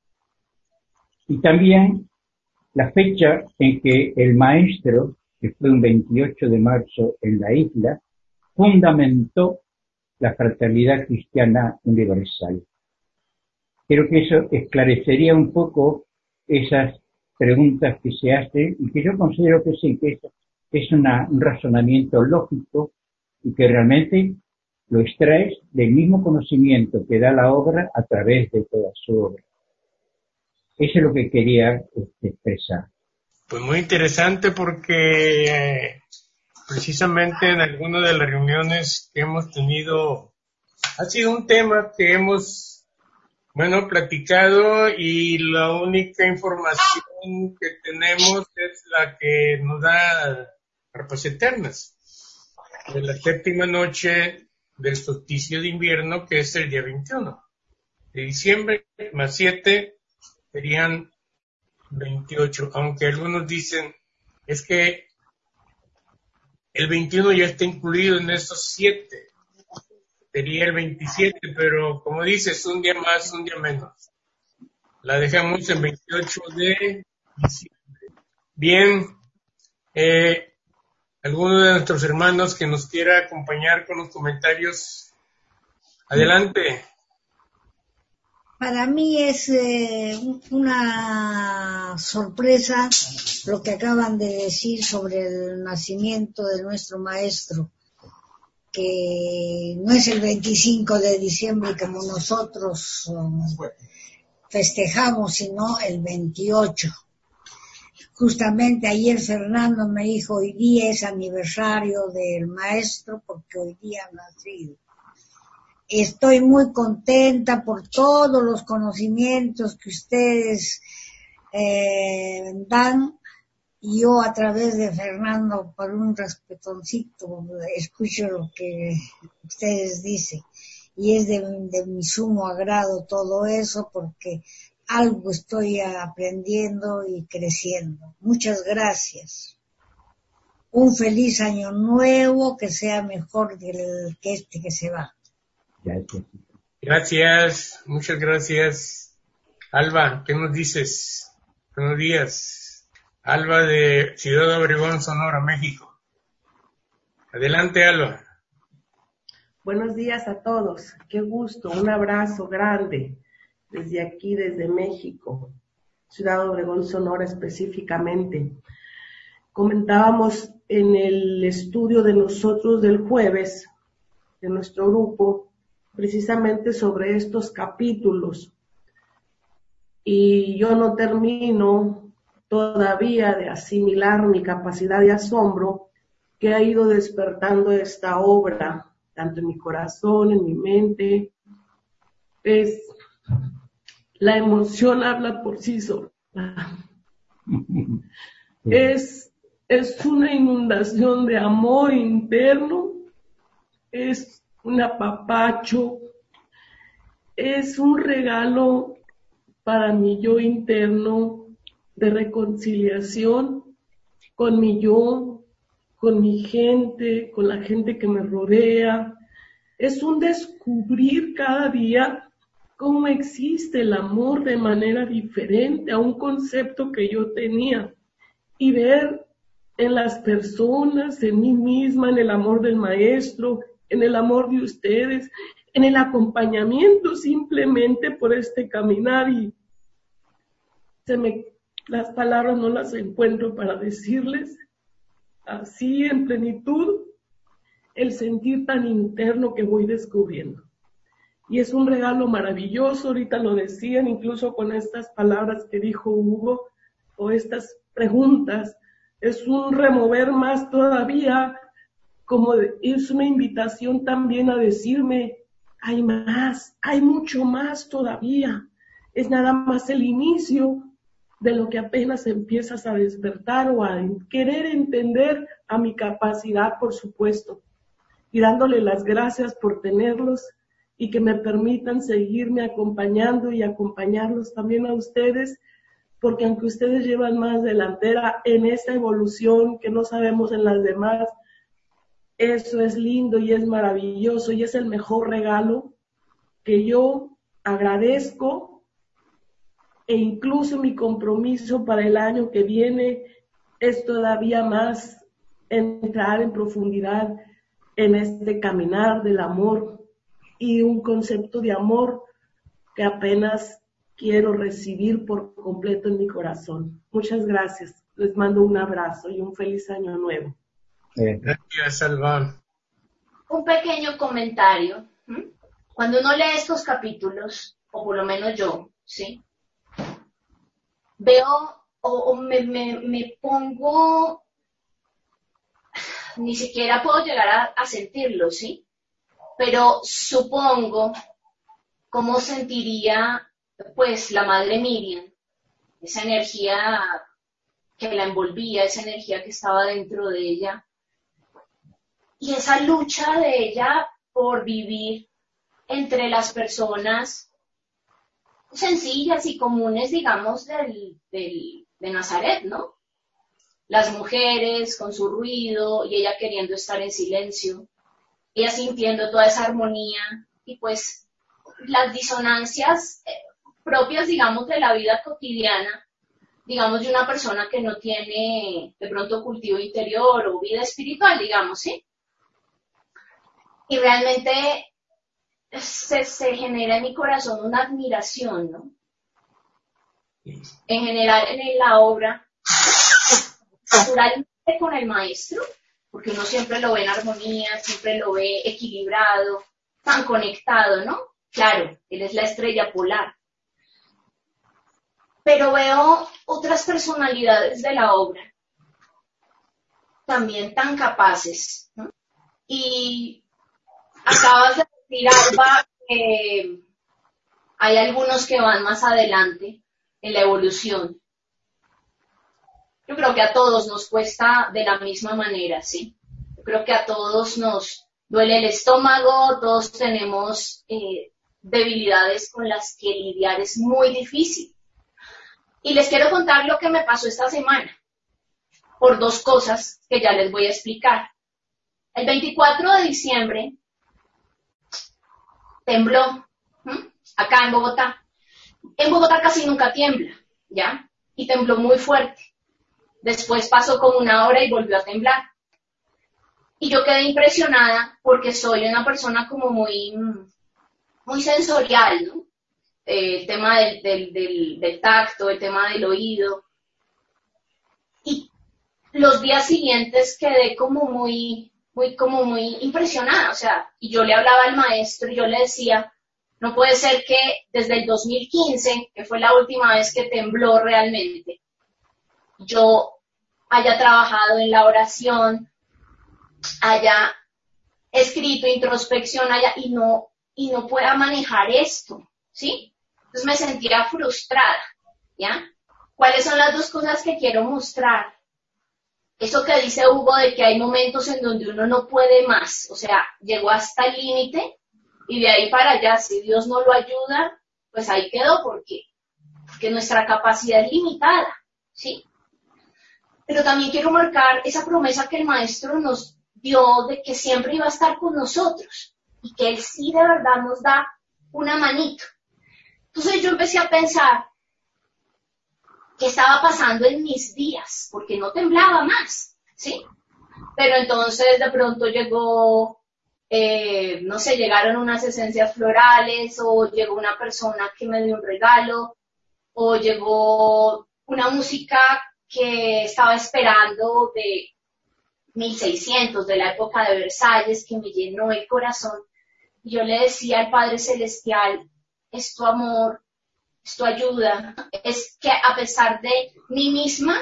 Y también la fecha en que el maestro, que fue un veintiocho de marzo en la isla, fundamentó la fraternidad cristiana universal. Creo que eso esclarecería un poco esas preguntas que se hacen y que yo considero que sí, que es, es una, un razonamiento lógico y que realmente lo extraes del mismo conocimiento que da la obra a través de toda su obra. Eso es lo que quería este, expresar. Pues muy interesante porque eh, precisamente en alguna de las reuniones que hemos tenido ha sido un tema que hemos, bueno, platicado y la única información que tenemos es la que nos da Arpas Eternas, de la séptima noche del solsticio de invierno, que es el día veintiuno de diciembre, más siete serían veintiocho, aunque algunos dicen es que el veintiuno ya está incluido en esos siete, sería el veintisiete, pero como dices, un día más, un día menos. La dejamos en veintiocho de diciembre. Bien, eh, alguno de nuestros hermanos que nos quiera acompañar con los comentarios, adelante. Para mí es eh, una sorpresa lo que acaban de decir sobre el nacimiento de nuestro maestro, que no es el veinticinco de diciembre como nosotros um, festejamos, sino el veintiocho. Justamente ayer Fernando me dijo, hoy día es aniversario del maestro porque hoy día ha nacido. Estoy muy contenta por todos los conocimientos que ustedes eh, dan. Yo a través de Fernando, por un respetoncito, escucho lo que ustedes dicen. Y es de, de mi sumo agrado todo eso porque algo estoy aprendiendo y creciendo. Muchas gracias. Un feliz año nuevo, que sea mejor que este que se va. Gracias. Gracias, muchas gracias. Alba, ¿qué nos dices? Buenos días. Alba de Ciudad Obregón, Sonora, México. Adelante, Alba. Buenos días a todos. Qué gusto. Un abrazo grande desde aquí, desde México, Ciudad Obregón, Sonora específicamente. Comentábamos en el estudio de nosotros del jueves, de nuestro grupo, precisamente sobre estos capítulos. Y yo no termino todavía de asimilar mi capacidad de asombro que ha ido despertando esta obra, tanto en mi corazón, en mi mente. Es, la emoción habla por sí sola. Es, es una inundación de amor interno, es un apapacho, es un regalo para mi yo interno de reconciliación con mi yo, con mi gente, con la gente que me rodea. Es un descubrir cada día cómo existe el amor de manera diferente a un concepto que yo tenía y ver en las personas, en mí misma, en el amor del maestro, en el amor de ustedes, en el acompañamiento simplemente por este caminar y se me las palabras no las encuentro para decirles así en plenitud el sentir tan interno que voy descubriendo. Y es un regalo maravilloso, ahorita lo decían, incluso con estas palabras que dijo Hugo, o estas preguntas, es un remover más todavía, como es una invitación también a decirme, hay más, hay mucho más todavía, es nada más el inicio de lo que apenas empiezas a despertar o a querer entender a mi capacidad, por supuesto, y dándole las gracias por tenerlos y que me permitan seguirme acompañando y acompañarlos también a ustedes, porque aunque ustedes llevan más delantera en esta evolución que no sabemos en las demás, eso es lindo y es maravilloso y es el mejor regalo que yo agradezco, e incluso mi compromiso para el año que viene es todavía más entrar en profundidad en este caminar del amor y un concepto de amor que apenas quiero recibir por completo en mi corazón. Muchas gracias. Les mando un abrazo y un feliz año nuevo. Gracias, Alba. Un pequeño comentario. ¿Mm? Cuando uno lee estos capítulos, o por lo menos yo, ¿sí? Veo o, o me, me, me pongo, ni siquiera puedo llegar a, a sentirlo, ¿sí? Pero supongo cómo sentiría, pues, la madre Miriam, esa energía que la envolvía, esa energía que estaba dentro de ella, y esa lucha de ella por vivir entre las personas sencillas y comunes, digamos, del, del, de Nazaret, ¿no? Las mujeres con su ruido y ella queriendo estar en silencio, ella sintiendo toda esa armonía y pues las disonancias propias, digamos, de la vida cotidiana, digamos, de una persona que no tiene de pronto cultivo interior o vida espiritual, digamos, ¿sí? Y realmente se, se genera en mi corazón una admiración, ¿no? En general, en la obra, naturalmente con el maestro, porque uno siempre lo ve en armonía, siempre lo ve equilibrado, tan conectado, ¿no? Claro, él es la estrella polar. Pero veo otras personalidades de la obra, también tan capaces, ¿no? Y acabas de decir, Alba, que hay algunos que van más adelante en la evolución. Yo creo que a todos nos cuesta de la misma manera, ¿sí? Yo creo que a todos nos duele el estómago, todos tenemos eh, debilidades con las que lidiar es muy difícil. Y les quiero contar lo que me pasó esta semana, por dos cosas que ya les voy a explicar. El veinticuatro de diciembre tembló, ¿m? Acá en Bogotá. En Bogotá casi nunca tiembla, ¿ya? Y tembló muy fuerte. Después pasó como una hora y volvió a temblar. Y yo quedé impresionada porque soy una persona como muy, muy sensorial, ¿no? Eh, el tema del, del, del, del tacto, el tema del oído. Y los días siguientes quedé como muy, muy, como muy impresionada, o sea, y yo le hablaba al maestro y yo le decía, no puede ser que desde el dos mil quince, que fue la última vez que tembló realmente, yo haya trabajado en la oración, haya escrito introspección, haya, y no, y no pueda manejar esto, ¿sí? Entonces me sentía frustrada, ¿ya? ¿Cuáles son las dos cosas que quiero mostrar? Eso que dice Hugo de que hay momentos en donde uno no puede más, o sea, llegó hasta el límite y de ahí para allá, si Dios no lo ayuda, pues ahí quedó, porque, porque nuestra capacidad es limitada, ¿sí? Pero también quiero marcar esa promesa que el maestro nos dio de que siempre iba a estar con nosotros y que él sí de verdad nos da una manito. Entonces yo empecé a pensar qué estaba pasando en mis días, porque no temblaba más, ¿sí? Pero entonces de pronto llegó, eh, no sé, llegaron unas esencias florales, o llegó una persona que me dio un regalo, o llegó una música que estaba esperando de mil seiscientos, de la época de Versalles, que me llenó el corazón. Yo le decía al Padre Celestial, es tu amor, es tu ayuda, es que a pesar de mí misma,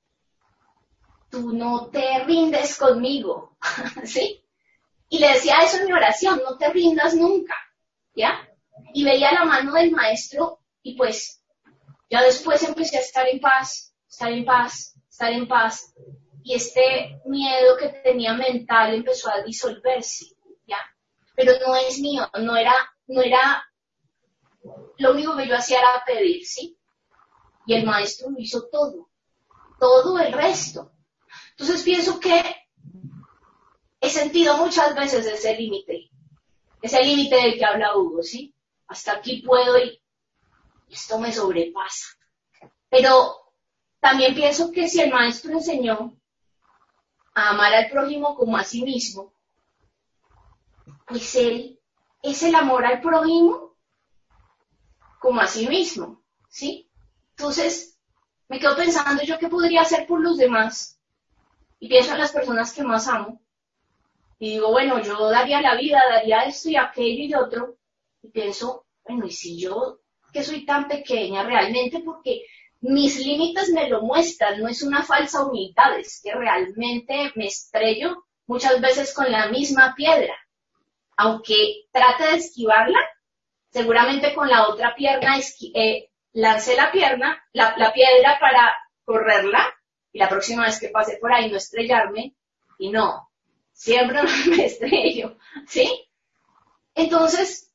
tú no te rindes conmigo, ¿sí? Y le decía eso en mi oración, no te rindas nunca, ¿ya? Y veía la mano del maestro y pues ya después empecé a estar en paz, estar en paz, estar en paz. Y este miedo que tenía mental empezó a disolverse, ¿ya? Pero no es mío, no era, no era, lo único que yo hacía era pedir, ¿sí? Y el maestro lo hizo todo, todo el resto. Entonces pienso que he sentido muchas veces ese límite, ese límite del que habla Hugo, ¿sí? Hasta aquí puedo y esto me sobrepasa. Pero también pienso que si el maestro enseñó a amar al prójimo como a sí mismo, pues él es el amor al prójimo como a sí mismo, ¿sí? Entonces, me quedo pensando yo qué podría hacer por los demás, y pienso en las personas que más amo, y digo, bueno, yo daría la vida, daría esto y aquello y otro, y pienso, bueno, y si yo, que soy tan pequeña realmente, porque mis límites me lo muestran, no es una falsa humildad, es que realmente me estrello muchas veces con la misma piedra. Aunque trate de esquivarla, seguramente con la otra pierna esqui- eh, lancé la pierna, la, la piedra para correrla, y la próxima vez que pase por ahí no estrellarme, y no, siempre me estrello, ¿sí? Entonces,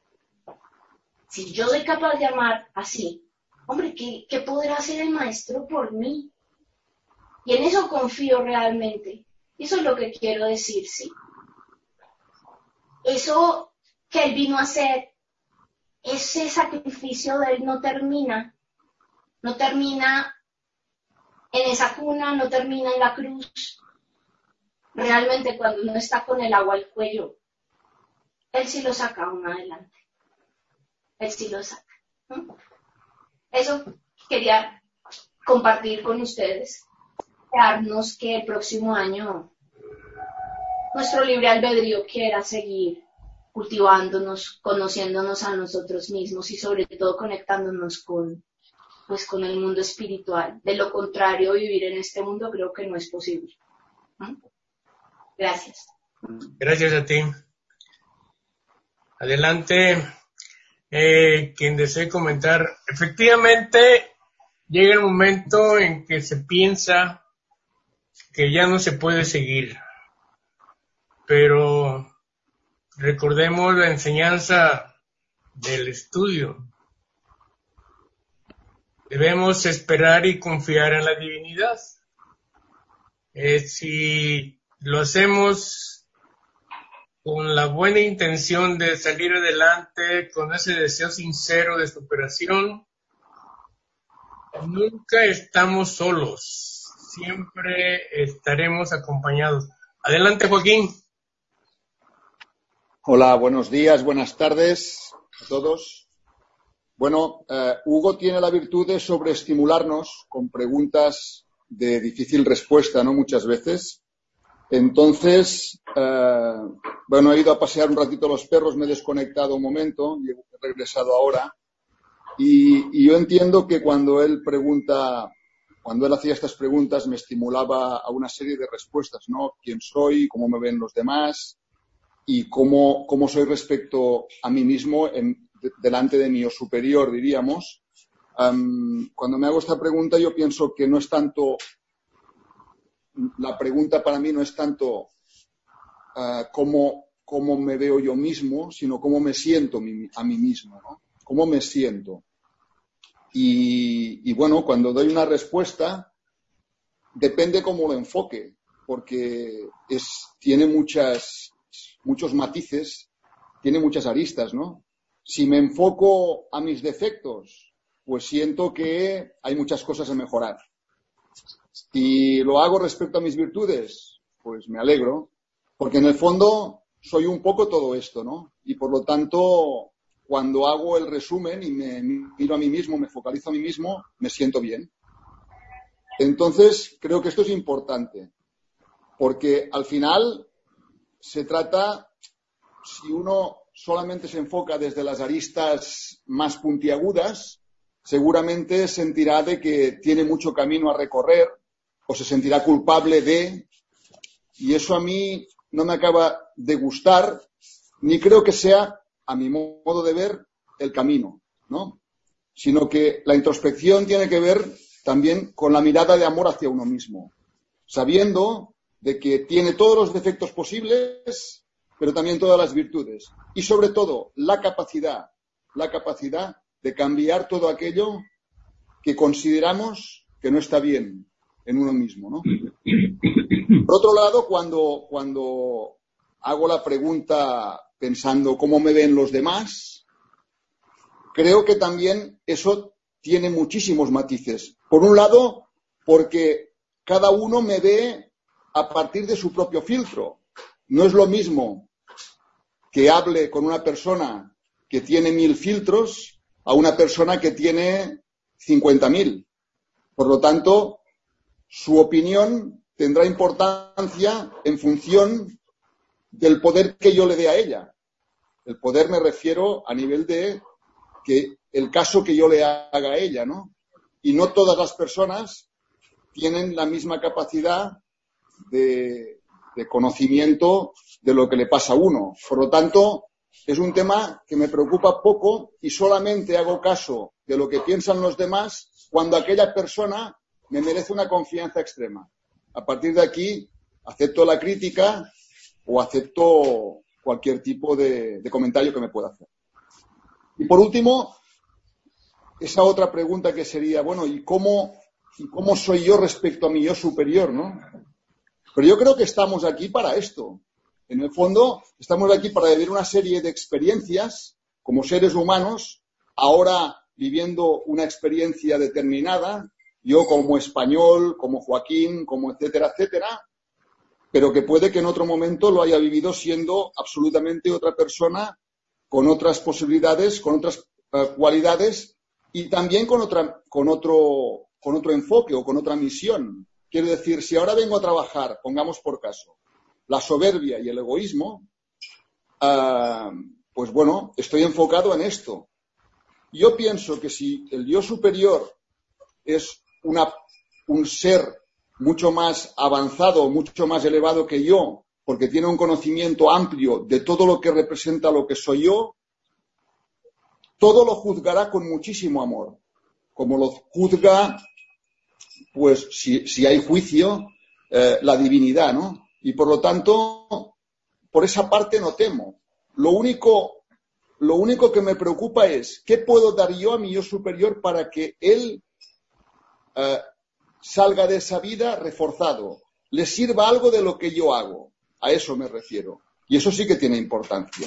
si yo soy capaz de amar así, hombre, ¿qué, ¿qué podrá hacer el maestro por mí? Y en eso confío realmente. Eso es lo que quiero decir, ¿sí? Eso que él vino a hacer, ese sacrificio de él no termina. No termina en esa cuna, no termina en la cruz. Realmente cuando uno está con el agua al cuello, él sí lo saca aún adelante. Él sí lo saca. ¿no? Eso quería compartir con ustedes. Desearnos que el próximo año nuestro libre albedrío quiera seguir cultivándonos, conociéndonos a nosotros mismos y sobre todo conectándonos con, pues, con el mundo espiritual. De lo contrario, vivir en este mundo creo que no es posible. ¿Mm? Gracias. Gracias a ti. Adelante, eh, quien desee comentar. Efectivamente, llega el momento en que se piensa que ya no se puede seguir. Pero recordemos la enseñanza del estudio. Debemos esperar y confiar en la divinidad. Eh, si lo hacemos con la buena intención de salir adelante, con ese deseo sincero de superación, nunca estamos solos. Siempre estaremos acompañados. Adelante, Joaquín. Hola, buenos días, buenas tardes a todos. Bueno, eh, Hugo tiene la virtud de sobreestimularnos con preguntas de difícil respuesta, ¿no? Muchas veces. Entonces, eh, bueno, he ido a pasear un ratito a los perros, me he desconectado un momento y he regresado ahora. Y, y yo entiendo que cuando él pregunta, cuando él hacía estas preguntas, me estimulaba a una serie de respuestas, ¿no? ¿Quién soy? ¿Cómo me ven los demás? Y cómo, cómo soy respecto a mí mismo en, de, delante de mi yo superior, diríamos. Um, cuando me hago esta pregunta, yo pienso que no es tanto, la pregunta para mí no es tanto uh, cómo, cómo me veo yo mismo, sino cómo me siento mi, a mí mismo, ¿no? ¿Cómo me siento? Y, y bueno, cuando doy una respuesta, depende cómo lo enfoque, porque es, tiene muchas... muchos matices, tiene muchas aristas, ¿no? Si me enfoco a mis defectos, pues siento que hay muchas cosas a mejorar. Si lo hago respecto a mis virtudes, pues me alegro, porque en el fondo soy un poco todo esto, ¿no? Y por lo tanto, cuando hago el resumen y me miro a mí mismo, me focalizo a mí mismo, me siento bien. Entonces, creo que esto es importante, porque al final se trata, si uno solamente se enfoca desde las aristas más puntiagudas, seguramente sentirá de que tiene mucho camino a recorrer o se sentirá culpable de, y eso a mí no me acaba de gustar, ni creo que sea, a mi modo de ver, el camino, ¿no? Sino que la introspección tiene que ver también con la mirada de amor hacia uno mismo, sabiendo de que tiene todos los defectos posibles, pero también todas las virtudes. Y sobre todo, la capacidad, la capacidad de cambiar todo aquello que consideramos que no está bien en uno mismo, ¿no? Por otro lado, cuando, cuando hago la pregunta pensando cómo me ven los demás, creo que también eso tiene muchísimos matices. Por un lado, porque cada uno me ve a partir de su propio filtro. No es lo mismo que hable con una persona que tiene mil filtros a una persona que tiene cincuenta mil. Por lo tanto, su opinión tendrá importancia en función del poder que yo le dé a ella. El poder me refiero a nivel de que el caso que yo le haga a ella, ¿no? Y no todas las personas tienen la misma capacidad de, de conocimiento de lo que le pasa a uno. Por lo tanto, es un tema que me preocupa poco y solamente hago caso de lo que piensan los demás cuando aquella persona me merece una confianza extrema. A partir de aquí, acepto la crítica o acepto cualquier tipo de, de comentario que me pueda hacer. Y por último, esa otra pregunta que sería, bueno, ¿y cómo, y cómo soy yo respecto a mi yo superior, no? Pero yo creo que estamos aquí para esto. En el fondo, estamos aquí para vivir una serie de experiencias como seres humanos, ahora viviendo una experiencia determinada, yo como español, como Joaquín, como etcétera, etcétera, pero que puede que en otro momento lo haya vivido siendo absolutamente otra persona, con otras posibilidades, con otras uh, cualidades y también con otra, con otro, con otro enfoque o con otra misión. Quiero decir, si ahora vengo a trabajar, pongamos por caso, la soberbia y el egoísmo, uh, pues bueno, estoy enfocado en esto. Yo pienso que si el yo superior es una, un ser mucho más avanzado, mucho más elevado que yo, porque tiene un conocimiento amplio de todo lo que representa lo que soy yo, todo lo juzgará con muchísimo amor, como lo juzga, pues, si, si hay juicio, eh, la divinidad, ¿no? Y por lo tanto, por esa parte no temo. Lo único, lo único que me preocupa es, ¿qué puedo dar yo a mi yo superior para que él eh, salga de esa vida reforzado? Le sirva algo de lo que yo hago. A eso me refiero. Y eso sí que tiene importancia.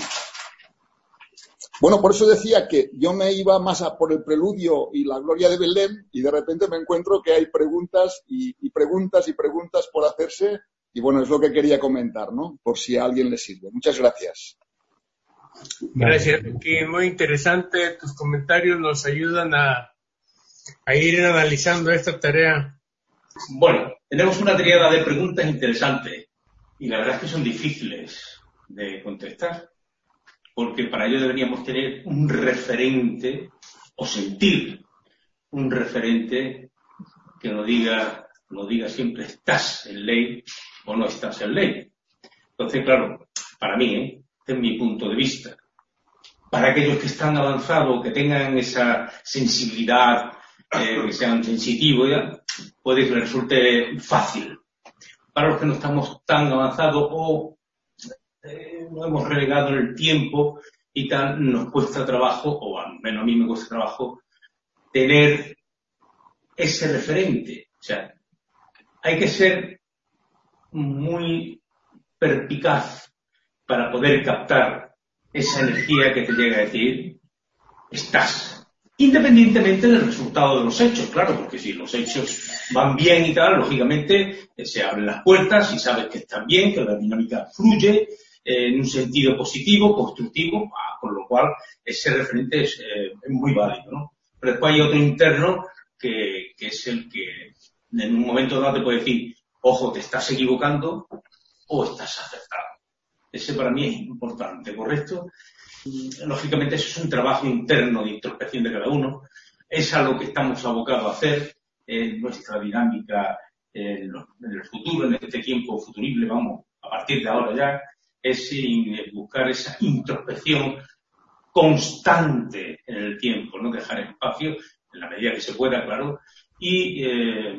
Bueno, por eso decía que yo me iba más a por el preludio y la gloria de Belén y de repente me encuentro que hay preguntas y, y preguntas y preguntas por hacerse y bueno, es lo que quería comentar, ¿no? Por si a alguien le sirve. Muchas gracias. Gracias, Ricky. Muy interesante. Tus comentarios nos ayudan a, a ir analizando esta tarea. Bueno, tenemos una triada de preguntas interesantes y la verdad es que son difíciles de contestar, porque para ello deberíamos tener un referente o sentir un referente que nos diga, nos diga siempre estás en ley o no estás en ley. Entonces, claro, para mí, ¿eh? Este es mi punto de vista. Para aquellos que están avanzados, que tengan esa sensibilidad, eh, que sean sensitivos, ya, puede que les resulte fácil. Para los que no estamos tan avanzados o eh, nos hemos relegado en el tiempo y tal, nos cuesta trabajo, o al menos a mí me cuesta trabajo, tener ese referente. O sea, hay que ser muy perspicaz para poder captar esa energía que te llega a decir, estás. Independientemente del resultado de los hechos, claro, porque si los hechos van bien y tal, lógicamente eh, se abren las puertas y sabes que están bien, que la dinámica fluye eh, en un sentido positivo, constructivo, ah, con lo cual ese referente es, eh, es muy válido, ¿no? Pero después hay otro interno que, que es el que en un momento dado te puede decir, ojo, te estás equivocando o estás acertado. Ese para mí es importante, ¿correcto? Lógicamente eso es un trabajo interno de introspección de cada uno, es a lo que estamos abocados a hacer, en nuestra dinámica en, en el futuro, en este tiempo futurible, vamos, a partir de ahora ya, es buscar esa introspección constante en el tiempo, no dejar espacio, en la medida que se pueda, claro, y eh,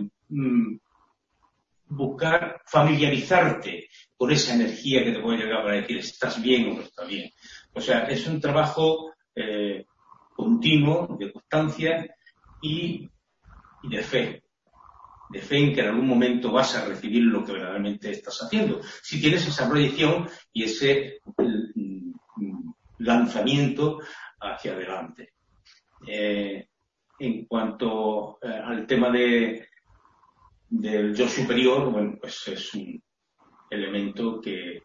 buscar familiarizarte con esa energía que te puede llegar para decir estás bien o no estás bien. O sea, es un trabajo eh, continuo, de constancia y, y de fe. De fe en que en algún momento vas a recibir lo que verdaderamente estás haciendo. Si tienes esa proyección y ese el, lanzamiento hacia adelante. Eh, en cuanto eh, al tema de del yo superior, bueno, pues es un elemento que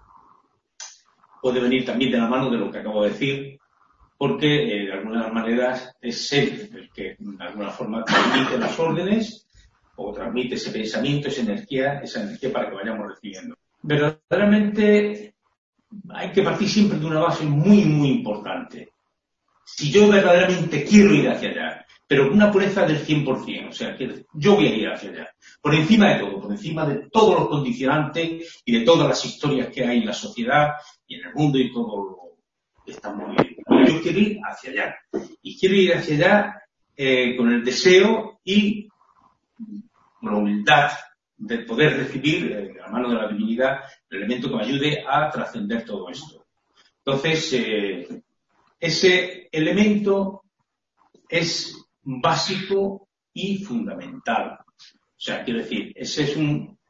puede venir también de la mano de lo que acabo de decir, porque eh, de algunas maneras es él el que de alguna forma transmite las órdenes o transmite ese pensamiento, esa energía, esa energía para que vayamos recibiendo. Verdaderamente hay que partir siempre de una base muy, muy importante. Si yo verdaderamente quiero ir hacia allá, pero con una pureza del cien por ciento, o sea, que yo voy a ir hacia allá, por encima de todo, por encima de todos los condicionantes y de todas las historias que hay en la sociedad y en el mundo y todo lo que estamos viviendo. Yo quiero ir hacia allá. Y quiero ir hacia allá eh, con el deseo y con la humildad de poder recibir eh, de la mano de la divinidad el elemento que me ayude a trascender todo esto. Entonces, eh, ese elemento es básico y fundamental. O sea, quiero decir, ese es un,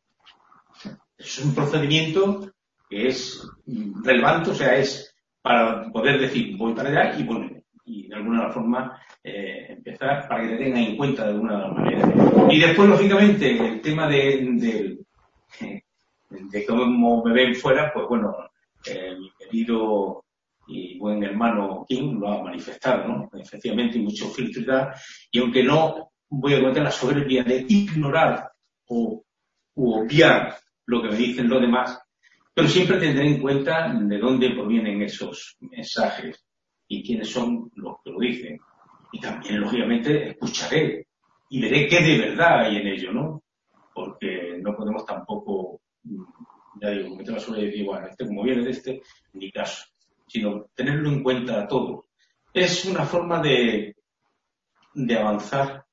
es un procedimiento que es relevante, o sea, es para poder decir voy para allá y bueno, y de alguna forma eh, empezar para que te tengan en cuenta de alguna manera. Y después, lógicamente, el tema de, de, de cómo me ven fuera, pues bueno, eh, mi querido y buen hermano King lo ha manifestado, ¿no? Efectivamente, mucho filtridad, y aunque no voy a cometer la soberbia de ignorar o u obviar lo que me dicen los demás, pero siempre tendré en cuenta de dónde provienen esos mensajes y quiénes son los que lo dicen. Y también, lógicamente, escucharé y veré qué de verdad hay en ello, ¿no? Porque no podemos tampoco, ya digo, cometer la soberbia y decir, bueno, este como viene de este, ni caso, sino tenerlo en cuenta todo. Es una forma de, de avanzar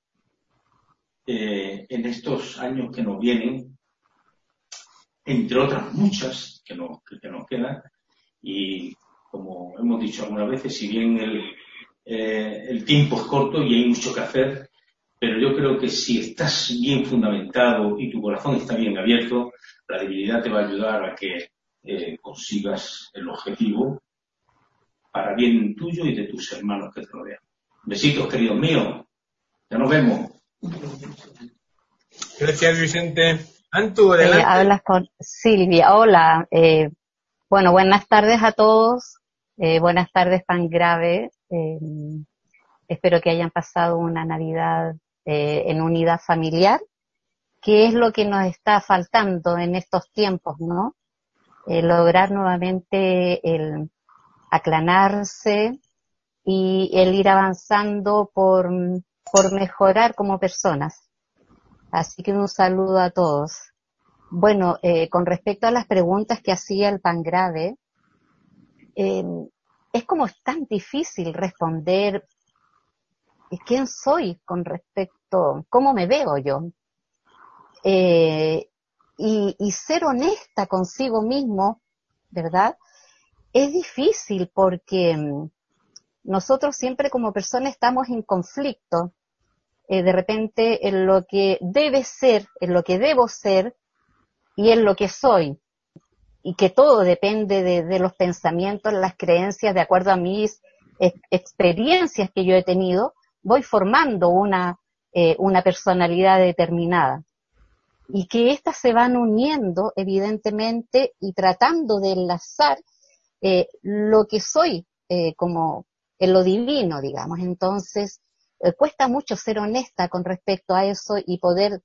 eh, en estos años que nos vienen, entre otras muchas que nos, que nos quedan, y como hemos dicho algunas veces, si bien el, eh, el tiempo es corto y hay mucho que hacer, pero yo creo que si estás bien fundamentado y tu corazón está bien abierto, la divinidad te va a ayudar a que eh, consigas el objetivo para bien tuyo y de tus hermanos que te rodean. Besitos, queridos míos. Ya nos vemos. Gracias, Vicente. Antu, adelante. Eh, hablas con Silvia. Hola. Eh, bueno, buenas tardes a todos. Eh, buenas tardes, Pangrave. Eh, espero que hayan pasado una Navidad eh, en unidad familiar, que es lo que nos está faltando en estos tiempos, ¿no? Eh, lograr nuevamente el aclanarse y el ir avanzando por, por mejorar como personas. Así que un saludo a todos. Bueno, eh, con respecto a las preguntas que hacía el Pangrave, eh, es como tan difícil responder quién soy con respecto, cómo me veo yo. Eh, y, y ser honesta consigo mismo, ¿verdad? Es difícil porque nosotros siempre como personas estamos en conflicto, eh, de repente en lo que debe ser, en lo que debo ser y en lo que soy, y que todo depende de, de los pensamientos, las creencias, de acuerdo a mis ex experiencias que yo he tenido, voy formando una, eh, una personalidad determinada. Y que éstas se van uniendo, evidentemente, y tratando de enlazar eh, lo que soy, eh, como en lo divino, digamos. Entonces, eh, cuesta mucho ser honesta con respecto a eso y poder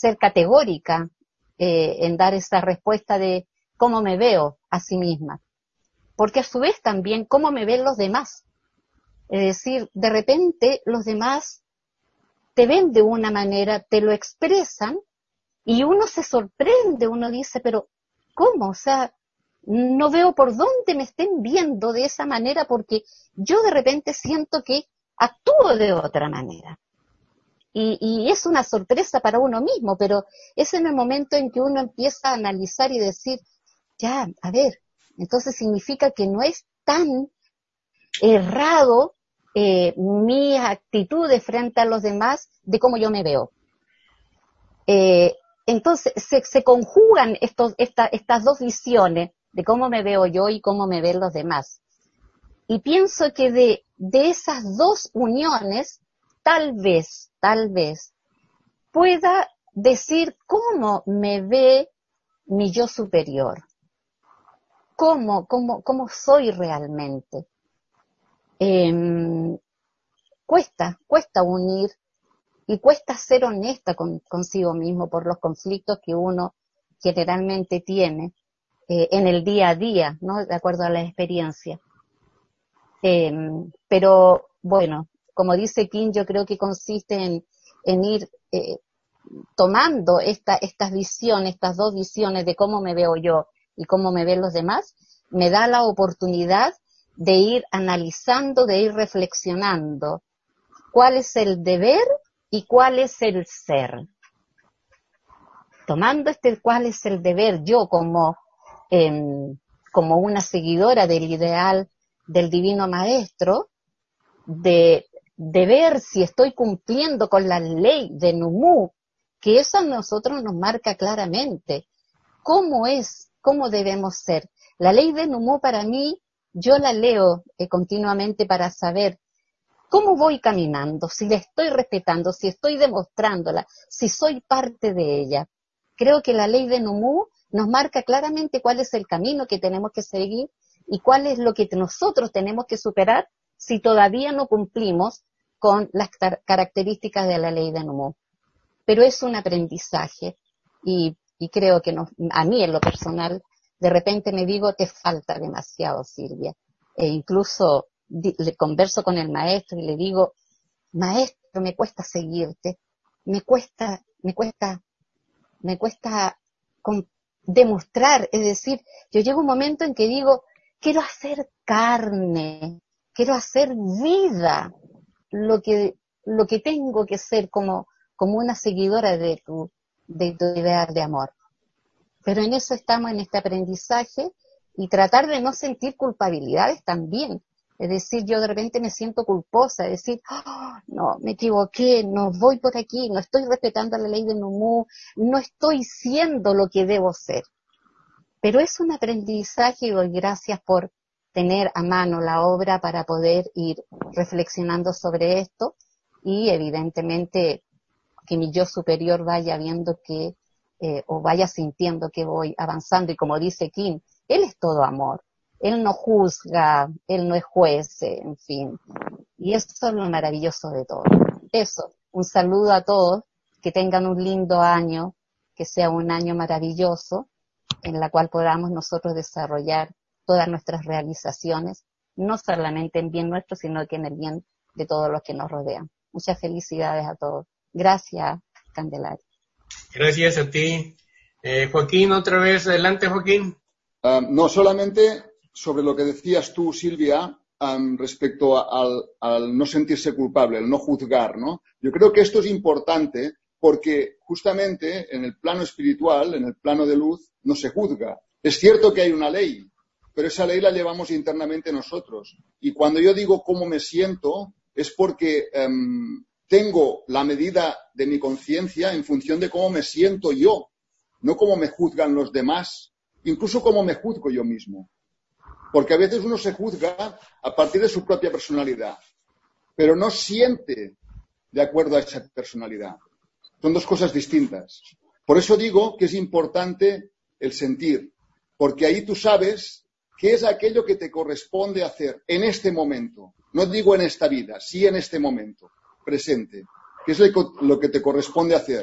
ser categórica eh, en dar esa respuesta de cómo me veo a sí misma. Porque a su vez también cómo me ven los demás. Es decir, de repente los demás te ven de una manera, te lo expresan y uno se sorprende, uno dice, pero ¿cómo? O sea, no veo por dónde me estén viendo de esa manera porque yo de repente siento que actúo de otra manera. Y, y es una sorpresa para uno mismo, pero es en el momento en que uno empieza a analizar y decir, ya, a ver, entonces significa que no es tan errado eh, mis actitudes frente a los demás de cómo yo me veo. Eh, entonces se, se conjugan estos, esta, estas dos visiones de cómo me veo yo y cómo me ven los demás. Y pienso que de, de esas dos uniones, tal vez, tal vez, pueda decir cómo me ve mi yo superior. Cómo, cómo, cómo soy realmente. Eh, cuesta, cuesta unir y cuesta ser honesta con, consigo mismo por los conflictos que uno generalmente tiene eh, en el día a día, ¿no? De acuerdo a la experiencia. Eh, pero, bueno, como dice King, yo creo que consiste en, en ir eh, tomando esta, estas visiones, estas dos visiones de cómo me veo yo y cómo me ven los demás, me da la oportunidad de ir analizando, de ir reflexionando cuál es el deber y cuál es el ser. Tomando este cuál es el deber yo como, eh, como una seguidora del ideal del Divino Maestro, de, de ver si estoy cumpliendo con la ley de Numú, que eso a nosotros nos marca claramente cómo es, cómo debemos ser. La ley de Numú para mí, yo la leo eh, continuamente para saber cómo voy caminando, si la estoy respetando, si estoy demostrándola, si soy parte de ella. Creo que la ley de Numú nos marca claramente cuál es el camino que tenemos que seguir y cuál es lo que nosotros tenemos que superar si todavía no cumplimos con las car- características de la ley de Numú. Pero es un aprendizaje y, y creo que nos, a mí en lo personal, de repente me digo, te falta demasiado, Silvia. E incluso di, le converso con el maestro y le digo, maestro, me cuesta seguirte, me cuesta, me cuesta, me cuesta con, demostrar, es decir, yo llego a un momento en que digo, quiero hacer carne, quiero hacer vida, lo que, lo que tengo que ser como, como una seguidora de tu, de tu ideal de amor. Pero en eso estamos, en este aprendizaje, y tratar de no sentir culpabilidades también. Es decir, yo de repente me siento culposa, es decir, oh, no, me equivoqué, no voy por aquí, no estoy respetando la ley de Numú, no estoy siendo lo que debo ser. Pero es un aprendizaje y doy gracias por tener a mano la obra para poder ir reflexionando sobre esto y evidentemente que mi yo superior vaya viendo que Eh, o vaya sintiendo que voy avanzando, y como dice King, él es todo amor, él no juzga, él no es juez, eh, en fin, y eso es lo maravilloso de todo. Eso, un saludo a todos, que tengan un lindo año, que sea un año maravilloso, en la cual podamos nosotros desarrollar todas nuestras realizaciones, no solamente en bien nuestro, sino que en el bien de todos los que nos rodean. Muchas felicidades a todos. Gracias, Candelaria. Gracias a ti. Eh, Joaquín, otra vez, adelante, Joaquín. Um, no, solamente sobre lo que decías tú, Silvia, um, respecto a, al, al no sentirse culpable, el no juzgar, ¿no? Yo creo que esto es importante porque justamente en el plano espiritual, en el plano de luz, no se juzga. Es cierto que hay una ley, pero esa ley la llevamos internamente nosotros. Y cuando yo digo cómo me siento, es porque um, tengo la medida de mi conciencia en función de cómo me siento yo, no cómo me juzgan los demás, incluso cómo me juzgo yo mismo. Porque a veces uno se juzga a partir de su propia personalidad, pero no siente de acuerdo a esa personalidad. Son dos cosas distintas. Por eso digo que es importante el sentir, porque ahí tú sabes qué es aquello que te corresponde hacer en este momento. No digo en esta vida, sí en este momento presente, que es lo que te corresponde hacer.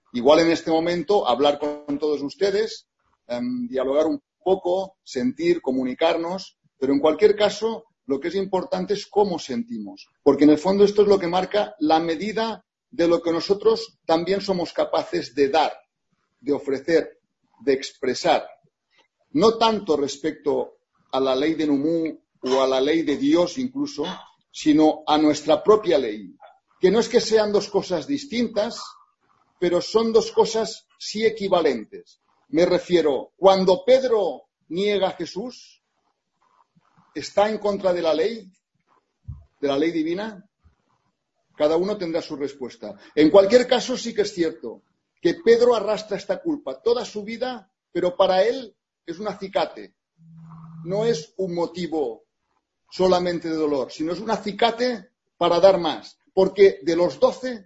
igual en este momento hablar con todos ustedes, um, dialogar un poco, sentir, comunicarnos, pero en cualquier caso lo que es importante es cómo sentimos, porque en el fondo esto es lo que marca la medida de lo que nosotros también somos capaces de dar, de ofrecer, de expresar. No tanto respecto a la ley de Numú o a la ley de Dios incluso, sino a nuestra propia ley, que no es que sean dos cosas distintas, pero son dos cosas sí equivalentes. Me refiero, cuando Pedro niega a Jesús, ¿está en contra de la ley, de la ley divina? Cada uno tendrá su respuesta. En cualquier caso, sí que es cierto que Pedro arrastra esta culpa toda su vida, pero para él es un acicate. No es un motivo solamente de dolor, sino es un acicate para dar más. Porque de los doce,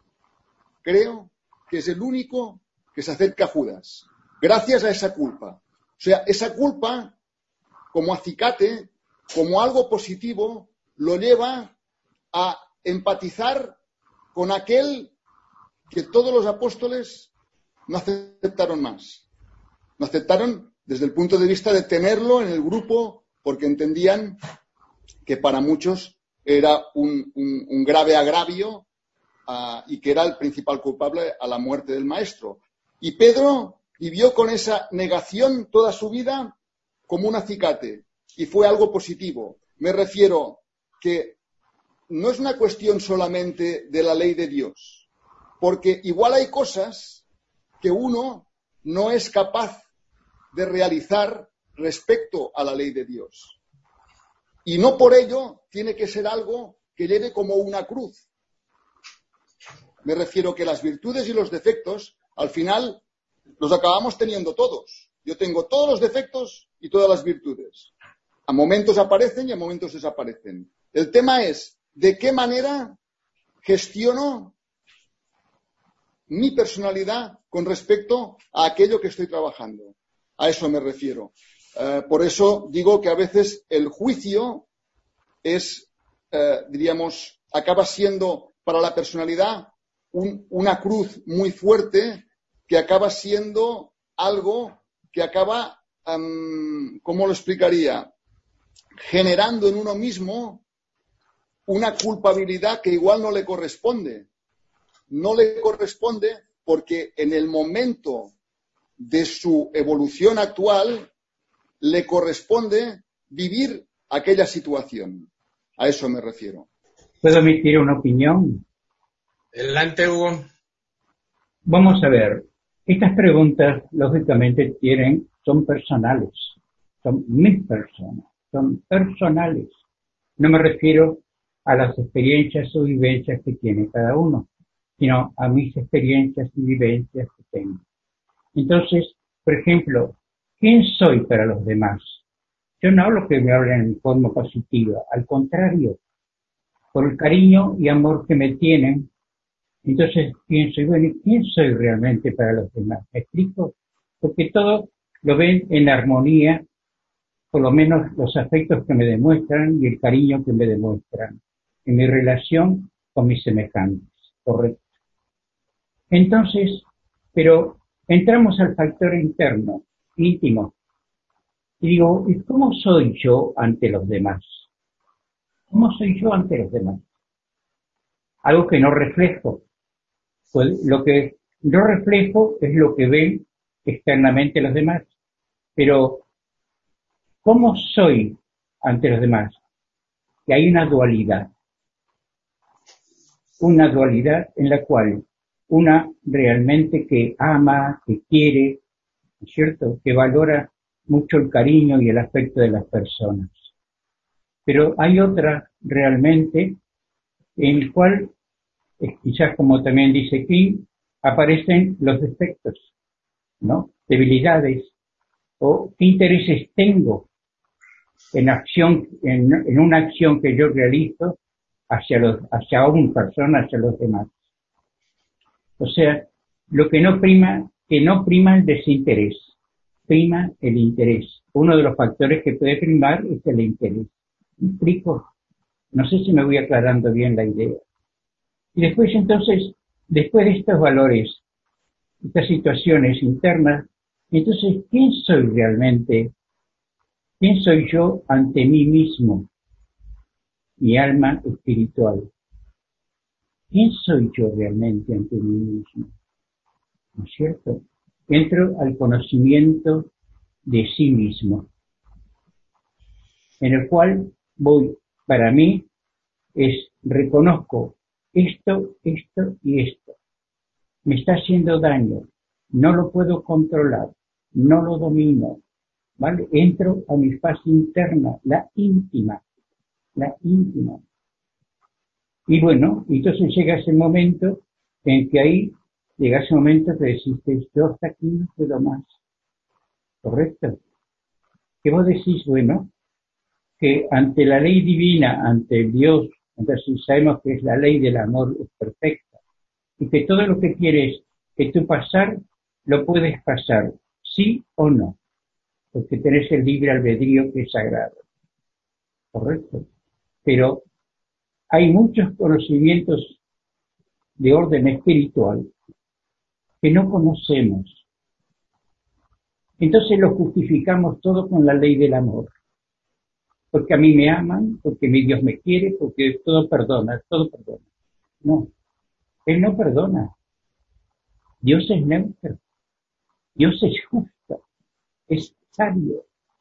creo que es el único que se acerca a Judas, gracias a esa culpa. O sea, esa culpa, como acicate, como algo positivo, lo lleva a empatizar con aquel que todos los apóstoles no aceptaron más. No aceptaron desde el punto de vista de tenerlo en el grupo porque entendían que para muchos era un, un, un grave agravio uh, y que era el principal culpable a la muerte del maestro. Y Pedro vivió con esa negación toda su vida como un acicate y fue algo positivo. Me refiero que no es una cuestión solamente de la ley de Dios, porque igual hay cosas que uno no es capaz de realizar respecto a la ley de Dios. Y no por ello tiene que ser algo que lleve como una cruz. Me refiero que las virtudes y los defectos, al final, los acabamos teniendo todos. Yo tengo todos los defectos y todas las virtudes. A momentos aparecen y a momentos desaparecen. El tema es ¿de qué manera gestiono mi personalidad con respecto a aquello que estoy trabajando? A eso me refiero. Uh, por eso digo que a veces el juicio es, uh, diríamos, acaba siendo para la personalidad un, una cruz muy fuerte que acaba siendo algo que acaba, um, ¿cómo lo explicaría? Generando en uno mismo una culpabilidad que igual no le corresponde. No le corresponde porque en el momento de su evolución actual le corresponde vivir aquella situación. A eso me refiero. ¿Puedo emitir una opinión? Adelante, Hugo. Vamos a ver. Estas preguntas, lógicamente, tienen, son personales. Son mis personas. Son personales. No me refiero a las experiencias o vivencias que tiene cada uno, sino a mis experiencias y vivencias que tengo. Entonces, por ejemplo, ¿quién soy para los demás? Yo no hablo que me hablen en forma positiva, al contrario, por el cariño y amor que me tienen, entonces pienso, bueno, ¿quién soy realmente para los demás? ¿Me explico? Porque todo lo ven en armonía, por lo menos los afectos que me demuestran y el cariño que me demuestran en mi relación con mis semejantes, correcto. Entonces, pero entramos al factor interno, íntimo, y digo, ¿y cómo soy yo ante los demás? ¿Cómo soy yo ante los demás? Algo que no reflejo. Pues lo que no reflejo es lo que ven externamente los demás. Pero, ¿cómo soy ante los demás? Que hay una dualidad. Una dualidad en la cual una realmente que ama, que quiere, ¿no es cierto?, que valora mucho el cariño y el afecto de las personas. Pero hay otra realmente en el cual, quizás como también dice aquí, aparecen los defectos, ¿no?, debilidades, o qué intereses tengo en acción, en, en una acción que yo realizo hacia los, hacia una persona, hacia los demás. O sea, lo que no prima, que no prima el desinterés, prima el interés. Uno de los factores que puede primar es el interés. ¿Me explico? No sé si me voy aclarando bien la idea. Y después entonces, después de estos valores, estas situaciones internas. Entonces, ¿quién soy realmente? ¿Quién soy yo ante mí mismo? Mi alma espiritual. ¿Quién soy yo realmente ante mí mismo? ¿No es cierto? Entro al conocimiento de sí mismo, en el cual voy, para mí, es reconozco esto, esto y esto. Me está haciendo daño, no lo puedo controlar, no lo domino, ¿vale? Entro a mi fase interna, la íntima, la íntima. Y bueno, entonces llega ese momento en que ahí, llega ese momento que decís, yo hasta aquí no puedo más, ¿correcto? Que vos decís, bueno, que ante la ley divina, ante el Dios, entonces sabemos que es la ley del amor es perfecta, y que todo lo que quieres que tú pasar, lo puedes pasar, sí o no, porque tenés el libre albedrío que es sagrado, ¿correcto? Pero hay muchos conocimientos de orden espiritual que no conocemos. Entonces lo justificamos todo con la ley del amor. Porque a mí me aman, porque mi Dios me quiere, porque todo perdona, todo perdona. No, Él no perdona. Dios es neutro. Dios es justo. Es sabio.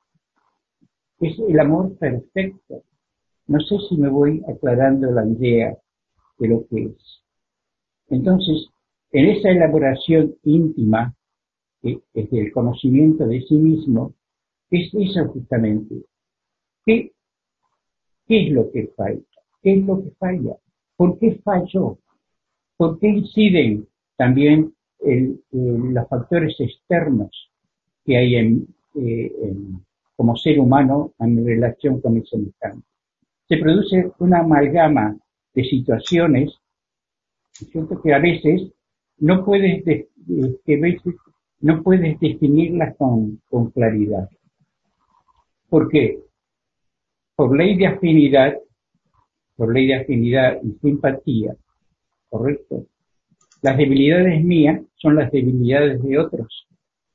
Es el amor perfecto. No sé si me voy aclarando la idea de lo que es. Entonces, en esa elaboración íntima, que es el conocimiento de sí mismo, es eso justamente. ¿Qué, ¿Qué es lo que falla? ¿Qué es lo que falla? ¿Por qué falló? ¿Por qué inciden también el, el, los factores externos que hay en, eh, en, como ser humano en relación con el semejante? Se produce una amalgama de situaciones, ¿cierto?, que a veces no puedes, de, que veces no puedes definirlas con, con claridad. ¿Por qué? Por ley de afinidad, por ley de afinidad y simpatía, ¿correcto? Las debilidades mías son las debilidades de otros.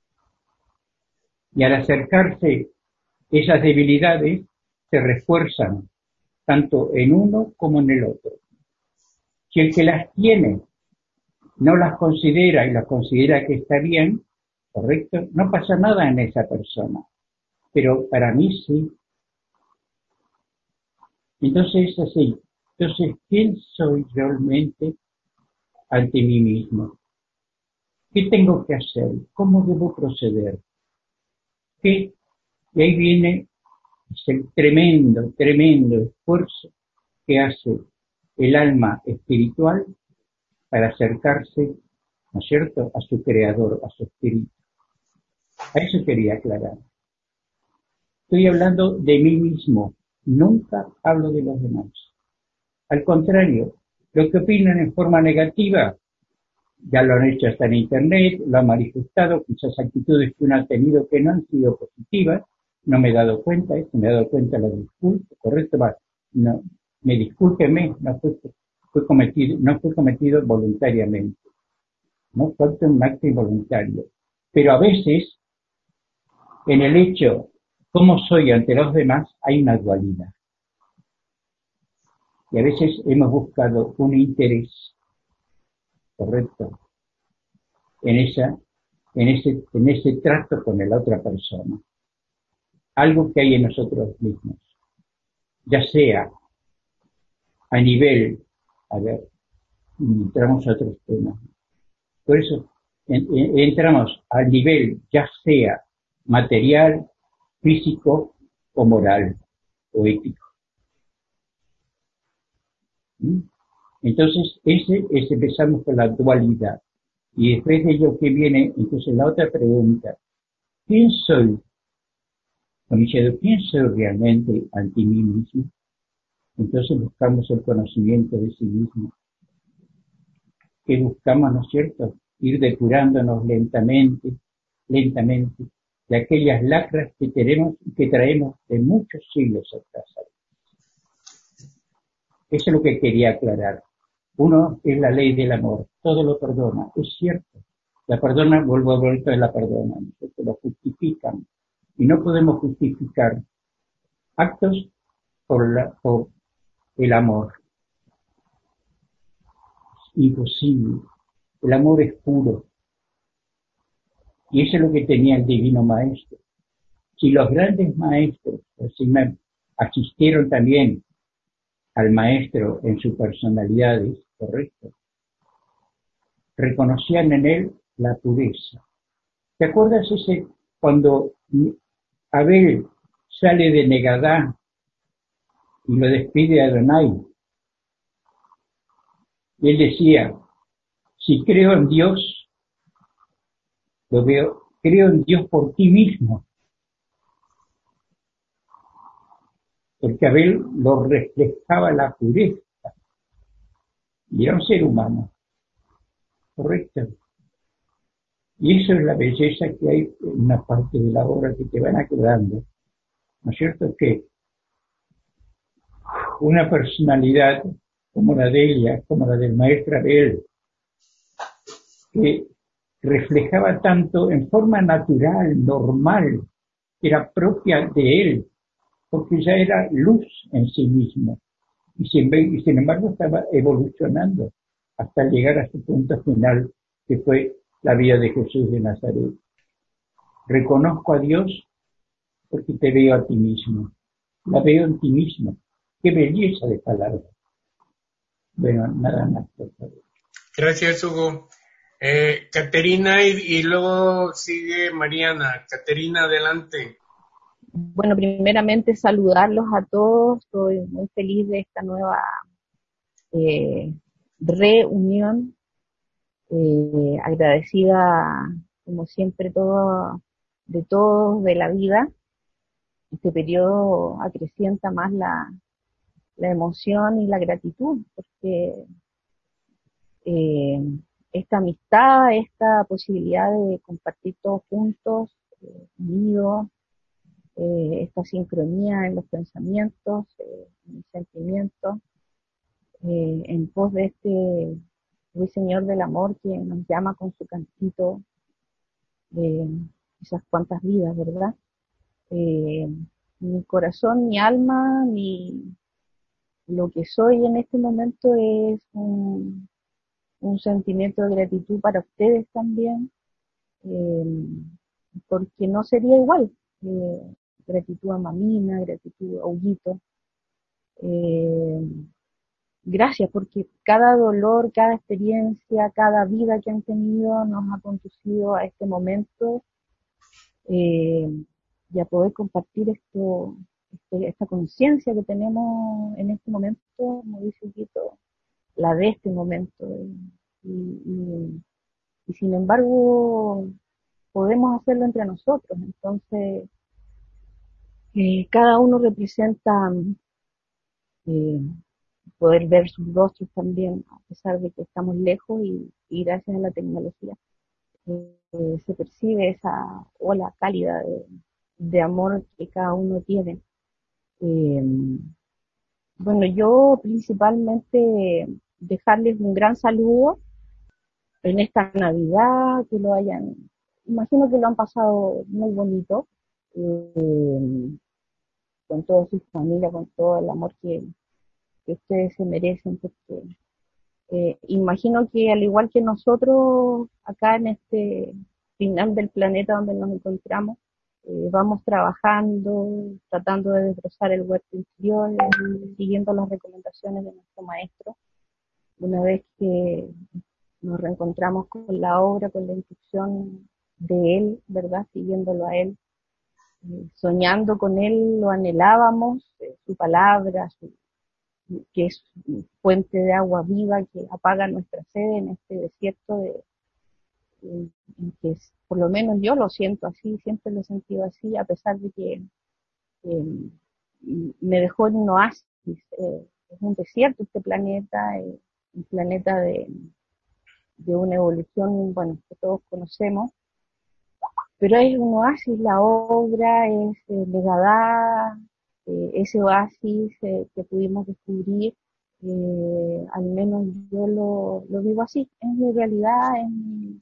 Y al acercarse esas debilidades se refuerzan tanto en uno como en el otro. Si el que las tiene no las considera y las considera que está bien, ¿correcto? No pasa nada en esa persona. Pero para mí sí. Entonces es así. Entonces, ¿quién soy realmente ante mí mismo? ¿Qué tengo que hacer? ¿Cómo debo proceder? ¿Qué? Y ahí viene ese tremendo, tremendo esfuerzo que hace el alma espiritual para acercarse, ¿no es cierto?, a su creador, a su espíritu. A eso quería aclarar. Estoy hablando de mí mismo, nunca hablo de los demás. Al contrario, lo que opinan en forma negativa, ya lo han hecho hasta en internet, lo han manifestado, quizás actitudes que uno ha tenido que no han sido positivas, no me he dado cuenta, esto me he dado cuenta, la disculpo, correcto, va, no, me discúlpeme, no fue, fue cometido, no fue cometido voluntariamente, no fue un acto involuntario, pero a veces, en el hecho, cómo soy ante los demás, hay una dualidad. Y a veces hemos buscado un interés, correcto, en esa, en ese, en ese trato con la otra persona. Algo que hay en nosotros mismos. Ya sea a nivel, a ver, entramos a otros temas. Por eso, en, en, entramos a nivel, ya sea material, físico o moral o ético. ¿Mm? Entonces, ese, ese empezamos con la dualidad. Y después de ello que viene, entonces la otra pregunta, ¿quién soy? Como diciendo, ¿quién soy realmente ante mí mismo? Entonces buscamos el conocimiento de sí mismo. ¿Qué buscamos, no es cierto? Ir depurándonos lentamente, lentamente, de aquellas lacras que tenemos y que traemos de muchos siglos atrás. Eso es lo que quería aclarar. Uno es la ley del amor, todo lo perdona, es cierto, La perdona, vuelvo a vuelta de la perdona, nosotros lo justifican. Y no podemos justificar actos por, la, por el amor. Es imposible. El amor es puro. Y eso es lo que tenía el Divino Maestro. Si los grandes maestros asistieron también al Maestro en sus personalidades, correcto, reconocían en él la pureza. ¿Te acuerdas ese cuando Abel sale de Negadá y lo despide a Adonai? Y él decía, si creo en Dios, lo veo, creo en Dios por ti mismo. Porque Abel lo reflejaba la pureza. Y era un ser humano. Correcto. Y eso es la belleza que hay en una parte de la obra que te van acordando. ¿No es cierto? Que una personalidad como la de ella, como la del maestro Abel, que reflejaba tanto en forma natural, normal, que era propia de él, porque ya era luz en sí mismo. Y sin, y sin embargo estaba evolucionando hasta llegar a su punto final, que fue la vida de Jesús de Nazaret. Reconozco a Dios porque te veo a ti mismo. La veo en ti mismo. Qué belleza de palabra. Bueno, nada más, por favor. Gracias, Hugo. Eh, Caterina y, y luego sigue Mariana. Caterina, adelante. Bueno, primeramente saludarlos a todos. Estoy muy feliz de esta nueva eh, reunión. Eh, agradecida, como siempre, todo, de todos, de la vida. Este periodo acrecienta más la, la emoción y la gratitud, porque eh, esta amistad, esta posibilidad de compartir todos juntos, eh, unidos, eh, esta sincronía en los pensamientos, eh, en los sentimientos, eh, en pos de este Ruiseñor del Amor que nos llama con su cantito de esas cuantas vidas, ¿verdad? Eh, mi corazón, mi alma, mi, lo que soy en este momento es un, un sentimiento de gratitud para ustedes también, eh, porque no sería igual. Eh, gratitud a Mamina, gratitud a Huguito. Eh, gracias, porque cada dolor, cada experiencia, cada vida que han tenido nos ha conducido a este momento eh, y a poder compartir esto, este, esta conciencia que tenemos en este momento, como dice Huguito, la de este momento. Y, y, y sin embargo, podemos hacerlo entre nosotros. Entonces, eh, cada uno representa eh, poder ver sus rostros también, a pesar de que estamos lejos y, y gracias a la tecnología eh, se percibe esa ola cálida de, de amor que cada uno tiene. Eh, bueno, yo principalmente dejarles un gran saludo en esta Navidad, que lo hayan, imagino que lo han pasado muy bonito, eh, con toda su familia, con todo el amor que, que ustedes se merecen, porque eh, imagino que al igual que nosotros, acá en este final del planeta donde nos encontramos, eh, vamos trabajando, tratando de desbrozar el huerto interior, siguiendo las recomendaciones de nuestro maestro. Una vez que nos reencontramos con la obra, con la instrucción de él, ¿verdad? Siguiéndolo a él, eh, soñando con él, lo anhelábamos, eh, su palabra, su, que es fuente de agua viva que apaga nuestra sed en este desierto de, de, en que es, por lo menos yo lo siento así, siempre lo he sentido así, a pesar de que eh, me dejó en un oasis. Eh, es un desierto este planeta, eh, un planeta de, de una evolución, bueno, que todos conocemos, pero es un oasis, la obra es eh, Negadá, eh, ese oasis eh, que pudimos descubrir, eh, al menos yo lo, lo vivo así, es mi realidad, es mi,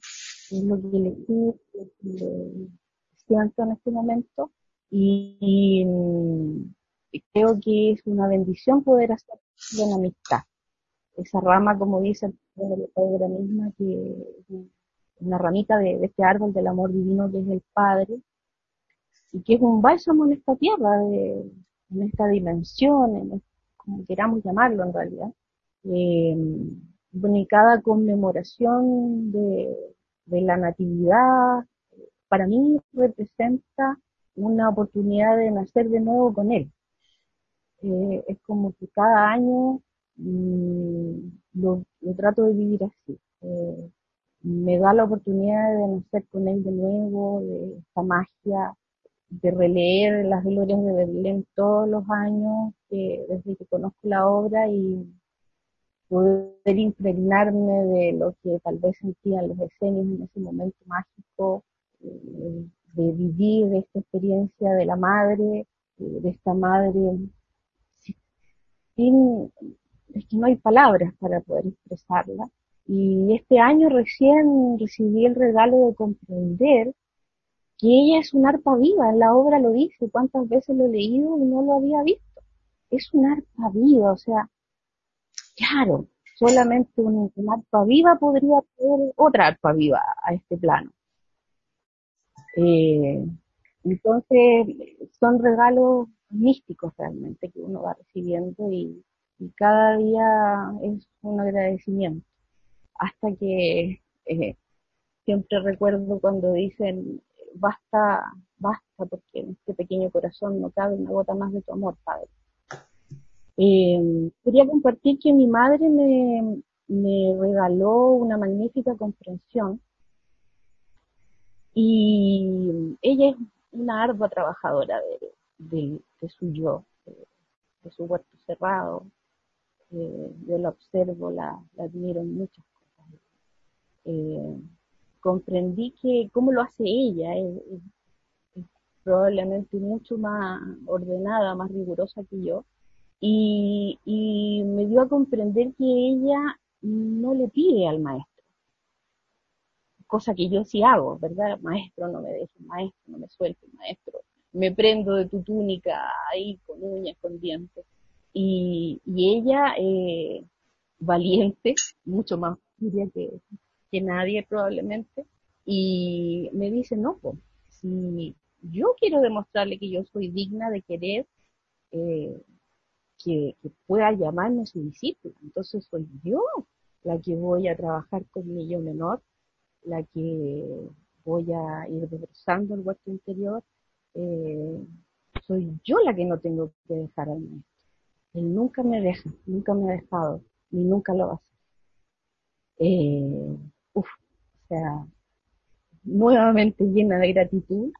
es lo que elegí, lo que siento en este momento, y, y, y creo que es una bendición poder hacer en amistad. Esa rama, como dice el Padre misma, que es una ramita de, de este árbol del amor divino que es el Padre, y que es un bálsamo en esta tierra, de, en esta dimensión, en, como queramos llamarlo en realidad. Eh, bueno, y cada conmemoración de, de la natividad, para mí representa una oportunidad de nacer de nuevo con él. Eh, es como que cada año mmm, lo, lo trato de vivir así. Eh, me da la oportunidad de nacer con él de nuevo, de esta magia, de releer las glorias de Belén todos los años, que, desde que conozco la obra, y poder impregnarme de lo que tal vez sentían los esenios en ese momento mágico, eh, de vivir esta experiencia de la madre, eh, de esta madre, sin, es que no hay palabras para poder expresarla. Y este año recién recibí el regalo de comprender que ella es un arpa viva, en la obra lo dice, cuántas veces lo he leído y no lo había visto. Es un arpa viva, o sea, claro, solamente un, un arpa viva podría traer otra arpa viva a este plano. Eh, entonces, son regalos místicos realmente que uno va recibiendo, y, y cada día es un agradecimiento. Hasta que eh, siempre recuerdo cuando dicen, basta, basta, porque en este pequeño corazón no cabe una gota más de tu amor, Padre. Eh, quería compartir que mi madre me, me regaló una magnífica comprensión, y ella es una ardua trabajadora de, de, de su yo, de, de su huerto cerrado. Eh, yo la observo, la, la admiro en muchas cosas. Eh, comprendí que cómo lo hace ella, es, es, es probablemente mucho más ordenada, más rigurosa que yo, y, y me dio a comprender que ella no le pide al maestro, cosa que yo sí hago, ¿verdad? Maestro, no me dejes, maestro, no me sueltes, maestro, me prendo de tu túnica ahí con uñas, con dientes. Y, y ella, eh, valiente, mucho más diría que, que nadie probablemente, y me dice, no, pues, si yo quiero demostrarle que yo soy digna de querer, eh, que, que pueda llamarme su discípula, entonces soy yo la que voy a trabajar con mi yo menor, la que voy a ir desbrozando el huerto interior, eh, soy yo la que no tengo que dejar al maestro. Él nunca me deja, nunca me ha dejado, ni nunca lo va a hacer. Eh, uf, o sea, nuevamente llena de gratitud,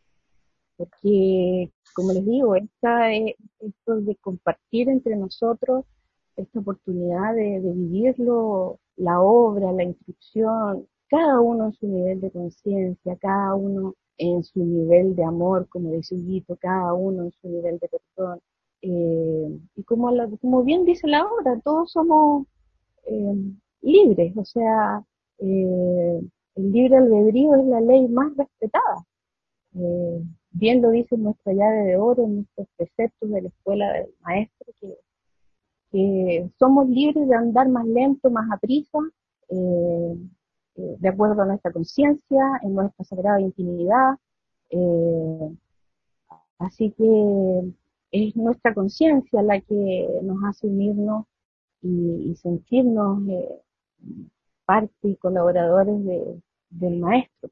porque, como les digo, esta es, esto de compartir entre nosotros esta oportunidad de, de vivirlo, la obra, la instrucción, cada uno en su nivel de conciencia, cada uno en su nivel de amor, como dice Huguito, cada uno en su nivel de perdón. Eh, y como, la, como bien dice la obra, todos somos eh, libres, o sea, eh, el libre albedrío es la ley más respetada. Eh, bien lo dice nuestra llave de oro, en nuestros preceptos de la escuela del maestro, que, que somos libres de andar más lento, más aprisa, eh, eh, de acuerdo a nuestra conciencia, en nuestra sagrada intimidad. Eh, así que es nuestra conciencia la que nos hace unirnos y, y sentirnos eh, parte y colaboradores de, del maestro.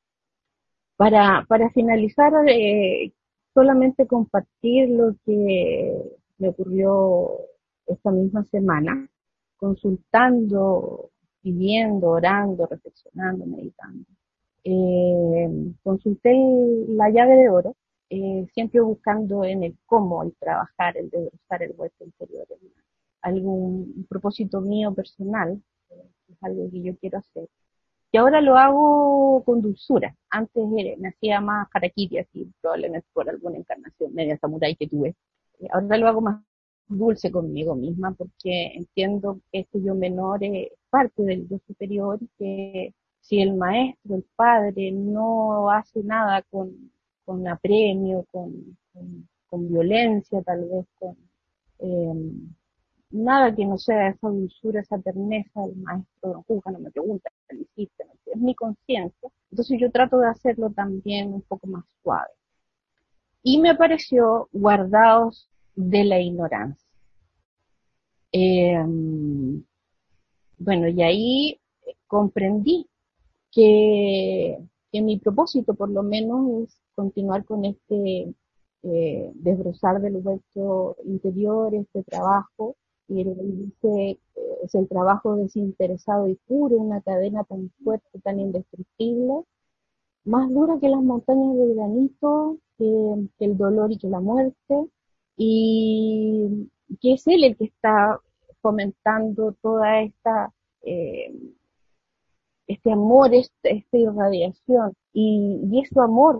Para, para finalizar, eh, solamente compartir lo que me ocurrió esta misma semana, consultando, pidiendo, orando, reflexionando, meditando. Eh, consulté la llave de oro, eh, siempre buscando en el cómo, el trabajar, el desbrozar el huerto interior, algún propósito mío personal, eh, es algo que yo quiero hacer. Y ahora lo hago con dulzura. Antes eh, me hacía más harakiri, así, probablemente por alguna encarnación media samurái que tuve. Eh, ahora lo hago más dulce conmigo misma, porque entiendo que este yo menor es parte del yo superior, que Si el maestro, el padre, no hace nada con, con apremio, con, con, con violencia, tal vez con eh, nada que no sea esa dulzura, esa terneza, el maestro no juzga, no me pregunta, ¿qué hiciste? No, es mi conciencia. Entonces yo trato de hacerlo también un poco más suave. Y me pareció Guardaos de la ignorancia. Eh, bueno, y ahí comprendí que, que mi propósito por lo menos es continuar con este eh, desbrozar del huerto interior, este trabajo, y él dice, eh, es el trabajo desinteresado y puro, una cadena tan fuerte, tan indestructible, más dura que las montañas de granito, que, que el dolor y que la muerte, y que es él el que está fomentando toda esta eh, este amor, este, esta irradiación, y, y es su amor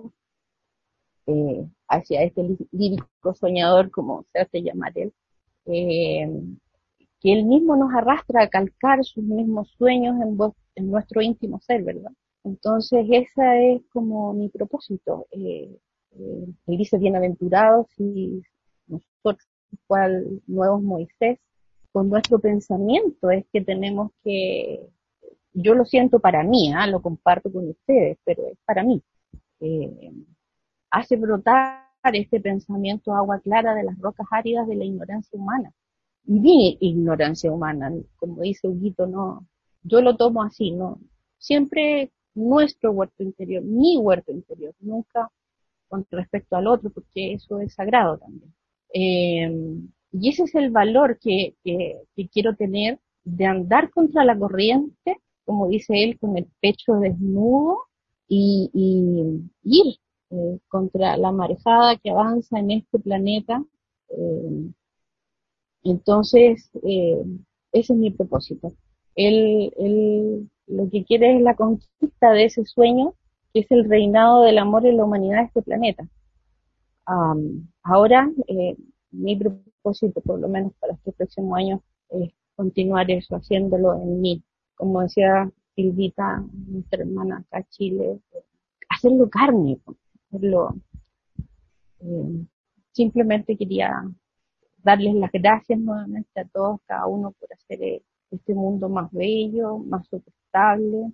eh, hacia este lírico soñador, como se hace llamar él, eh, que él mismo nos arrastra a calcar sus mismos sueños en, vos, en nuestro íntimo ser, ¿verdad? Entonces ese es como mi propósito. Eh, eh, él dice, bienaventurados y nosotros, cual nuevos Moisés, con nuestro pensamiento es que tenemos que, yo lo siento para mí, ¿eh? Lo comparto con ustedes, pero es para mí. Eh, hace brotar este pensamiento agua clara de las rocas áridas de la ignorancia humana. Mi ignorancia humana, como dice Huguito, no, yo lo tomo así, no, siempre nuestro huerto interior, mi huerto interior, nunca con respecto al otro, porque eso es sagrado también. Eh, y ese es el valor que, que, que quiero tener, de andar contra la corriente, como dice él, con el pecho desnudo, y, y ir eh, contra la marejada que avanza en este planeta. Eh, entonces, eh, ese es mi propósito. Él, él lo que quiere es la conquista de ese sueño, que es el reinado del amor en la humanidad de este planeta. Um, ahora, eh, mi propósito, por lo menos para este próximo año, es continuar eso, haciéndolo en mí. Como decía Silvita, nuestra hermana acá en Chile, hacerlo carne, hacerlo. Eh, simplemente quería darles las gracias nuevamente a todos, cada uno, por hacer este mundo más bello, más soportable.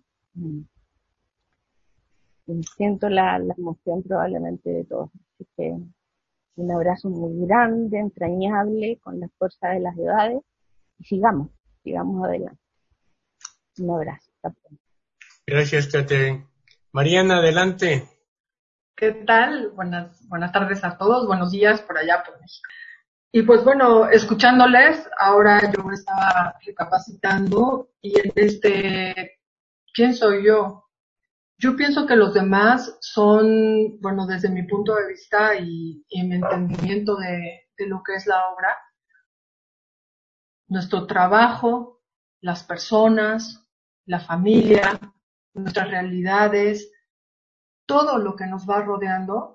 Y siento la, la emoción probablemente de todos. Así que un abrazo muy grande, entrañable, con la fuerza de las edades, y sigamos, sigamos adelante. Un abrazo. Gracias, Catherine. Mariana, adelante. ¿Qué tal? Buenas, buenas tardes a todos, buenos días por allá por México. Y pues bueno, escuchándoles, ahora yo me estaba recapacitando y en este, ¿quién soy yo? Yo pienso que los demás son, bueno, desde mi punto de vista y, y mi entendimiento de, de lo que es la obra, nuestro trabajo, las personas, la familia, nuestras realidades, todo lo que nos va rodeando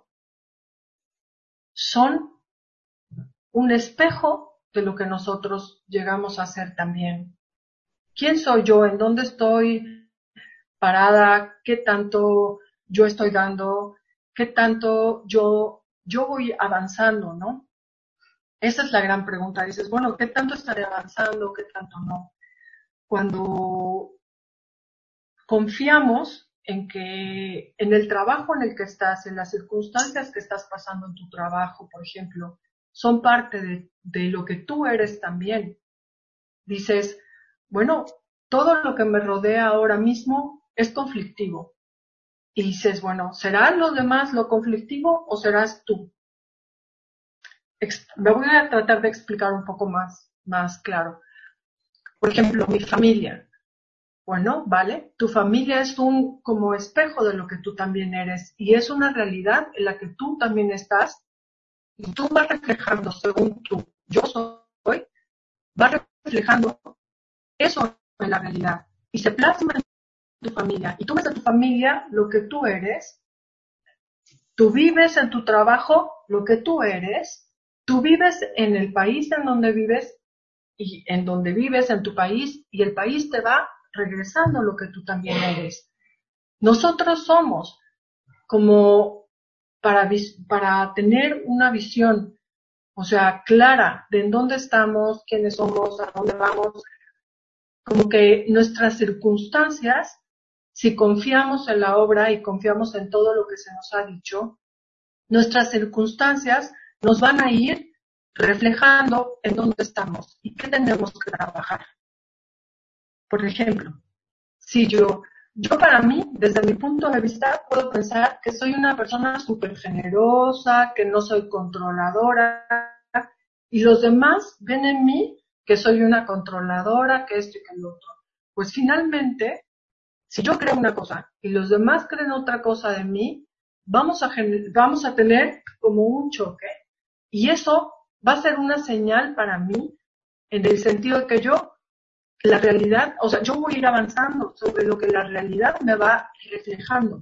son un espejo de lo que nosotros llegamos a ser también. ¿Quién soy yo? ¿En dónde estoy parada? ¿Qué tanto yo estoy dando? ¿Qué tanto yo, yo voy avanzando, no? Esa es la gran pregunta. Dices, bueno, ¿qué tanto estaré avanzando? ¿Qué tanto no? Cuando confiamos en que en el trabajo en el que estás, en las circunstancias que estás pasando en tu trabajo, por ejemplo, son parte de, de lo que tú eres también. Dices, bueno, todo lo que me rodea ahora mismo es conflictivo. Y dices, bueno, ¿serán los demás lo conflictivo o serás tú? Ex- me voy a tratar de explicar un poco más, más claro. Por ejemplo, mi familia. Bueno, vale, tu familia es un como espejo de lo que tú también eres y es una realidad en la que tú también estás y tú vas reflejando según tú, yo soy, vas reflejando eso en la realidad y se plasma en tu familia y tú ves en tu familia lo que tú eres, tú vives en tu trabajo lo que tú eres, tú vives en el país en donde vives y en donde vives en tu país y el país te va regresando lo que tú también eres. Nosotros somos como para, para tener una visión, o sea, clara de en dónde estamos, quiénes somos, a dónde vamos, como que nuestras circunstancias, si confiamos en la obra y confiamos en todo lo que se nos ha dicho, nuestras circunstancias nos van a ir reflejando en dónde estamos y qué tenemos que trabajar. Por ejemplo, si yo, yo para mí, desde mi punto de vista, puedo pensar que soy una persona súper generosa, que no soy controladora, y los demás ven en mí que soy una controladora, que esto y que lo otro. Pues finalmente, si yo creo una cosa y los demás creen otra cosa de mí, vamos a, vamos a tener como un choque, y eso va a ser una señal para mí, en el sentido de que yo, la realidad, o sea, yo voy a ir avanzando sobre lo que la realidad me va reflejando.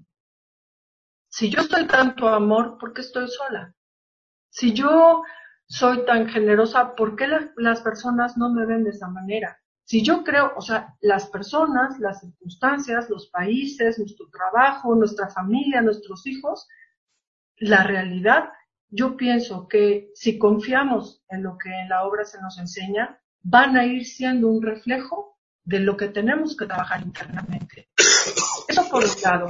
Si yo estoy tanto amor, ¿por qué estoy sola? Si yo soy tan generosa, ¿por qué la, las personas no me ven de esa manera? Si yo creo, o sea, las personas, las circunstancias, los países, nuestro trabajo, nuestra familia, nuestros hijos, la realidad, yo pienso que si confiamos en lo que en la obra se nos enseña, van a ir siendo un reflejo de lo que tenemos que trabajar internamente. Eso por un lado.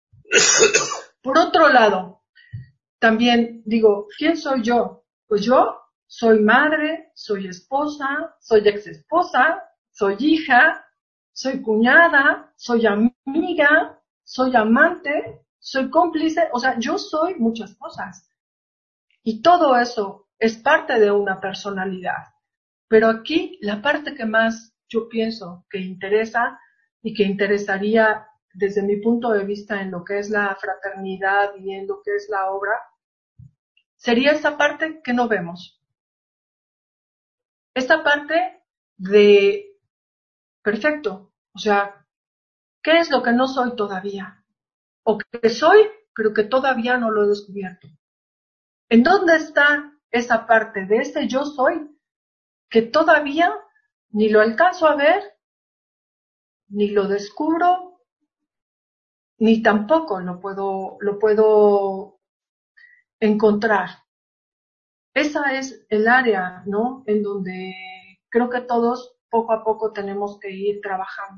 Por otro lado, también digo, ¿quién soy yo? Pues yo soy madre, soy esposa, soy exesposa, soy hija, soy cuñada, soy amiga, soy amante, soy cómplice, o sea, yo soy muchas cosas. Y todo eso es parte de una personalidad. Pero aquí la parte que más yo pienso que interesa y que interesaría desde mi punto de vista en lo que es la fraternidad y en lo que es la obra, sería esa parte que no vemos. Esta parte de, perfecto, o sea, ¿qué es lo que no soy todavía? O que soy, pero que todavía no lo he descubierto. ¿En dónde está esa parte de ese yo soy que todavía ni lo alcanzo a ver, ni lo descubro, ni tampoco lo puedo, lo puedo encontrar? Esa es el área, ¿no?, en donde creo que todos poco a poco tenemos que ir trabajando.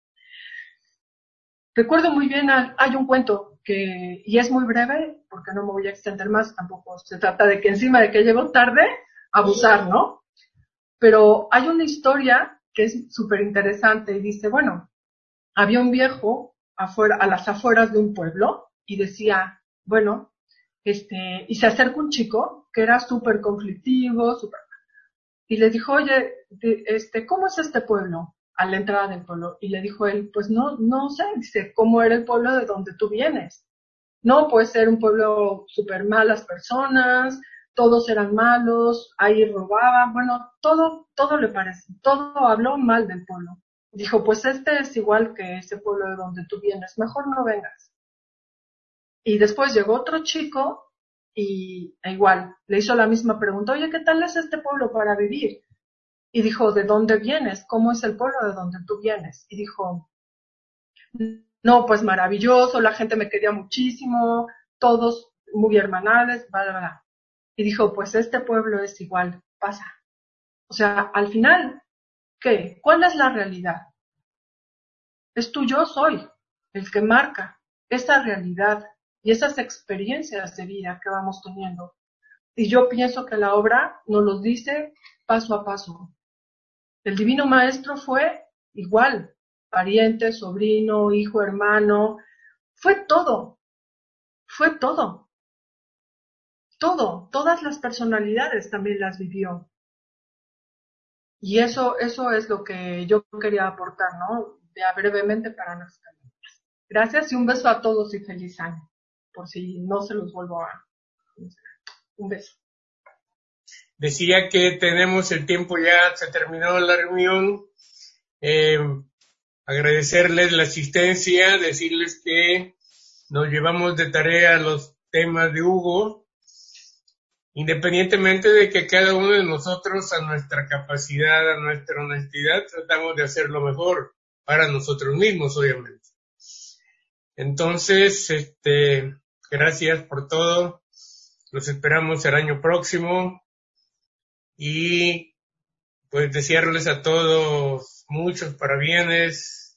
Recuerdo muy bien, hay un cuento que, y es muy breve, porque no me voy a extender más, tampoco se trata de que encima de que llego tarde, abusar, ¿no? Pero hay una historia que es súper interesante y dice, bueno, había un viejo afuera, a las afueras de un pueblo y decía, bueno, este, y se acerca un chico que era súper conflictivo, súper, y le dijo, oye, este, ¿cómo es este pueblo? A la entrada del pueblo. Y le dijo él, pues no, no sé, dice, ¿cómo era el pueblo de donde tú vienes? No, puede ser un pueblo súper malas personas, todos eran malos, ahí robaban, bueno, todo, todo le parece, todo habló mal del pueblo. Dijo, pues este es igual que ese pueblo de donde tú vienes, mejor no vengas. Y después llegó otro chico y e igual, le hizo la misma pregunta, oye, ¿qué tal es este pueblo para vivir? Y dijo, ¿de dónde vienes? ¿Cómo es el pueblo de donde tú vienes? Y dijo, no, pues maravilloso, la gente me quería muchísimo, todos muy hermanales, bla, bla, bla. Y dijo, pues este pueblo es igual, pasa. O sea, al final, ¿qué? ¿Cuál es la realidad? Es tu yo soy, el que marca esa realidad y esas experiencias de vida que vamos teniendo. Y yo pienso que la obra nos los dice paso a paso. El Divino Maestro fue igual, pariente, sobrino, hijo, hermano, fue todo, fue todo. Todo, todas las personalidades también las vivió. Y eso, eso es lo que yo quería aportar, ¿no? Ya brevemente para nuestras palabras. Gracias y un beso a todos y feliz año, por si no se los vuelvo a... Un beso. Decía que tenemos el tiempo ya, se terminó la reunión. Eh, agradecerles la asistencia, decirles que nos llevamos de tarea los temas de Hugo, independientemente de que cada uno de nosotros, a nuestra capacidad, a nuestra honestidad, tratamos de hacer lo mejor para nosotros mismos, obviamente. Entonces, este, gracias por todo. Los esperamos el año próximo y pues desearles a todos muchos parabienes,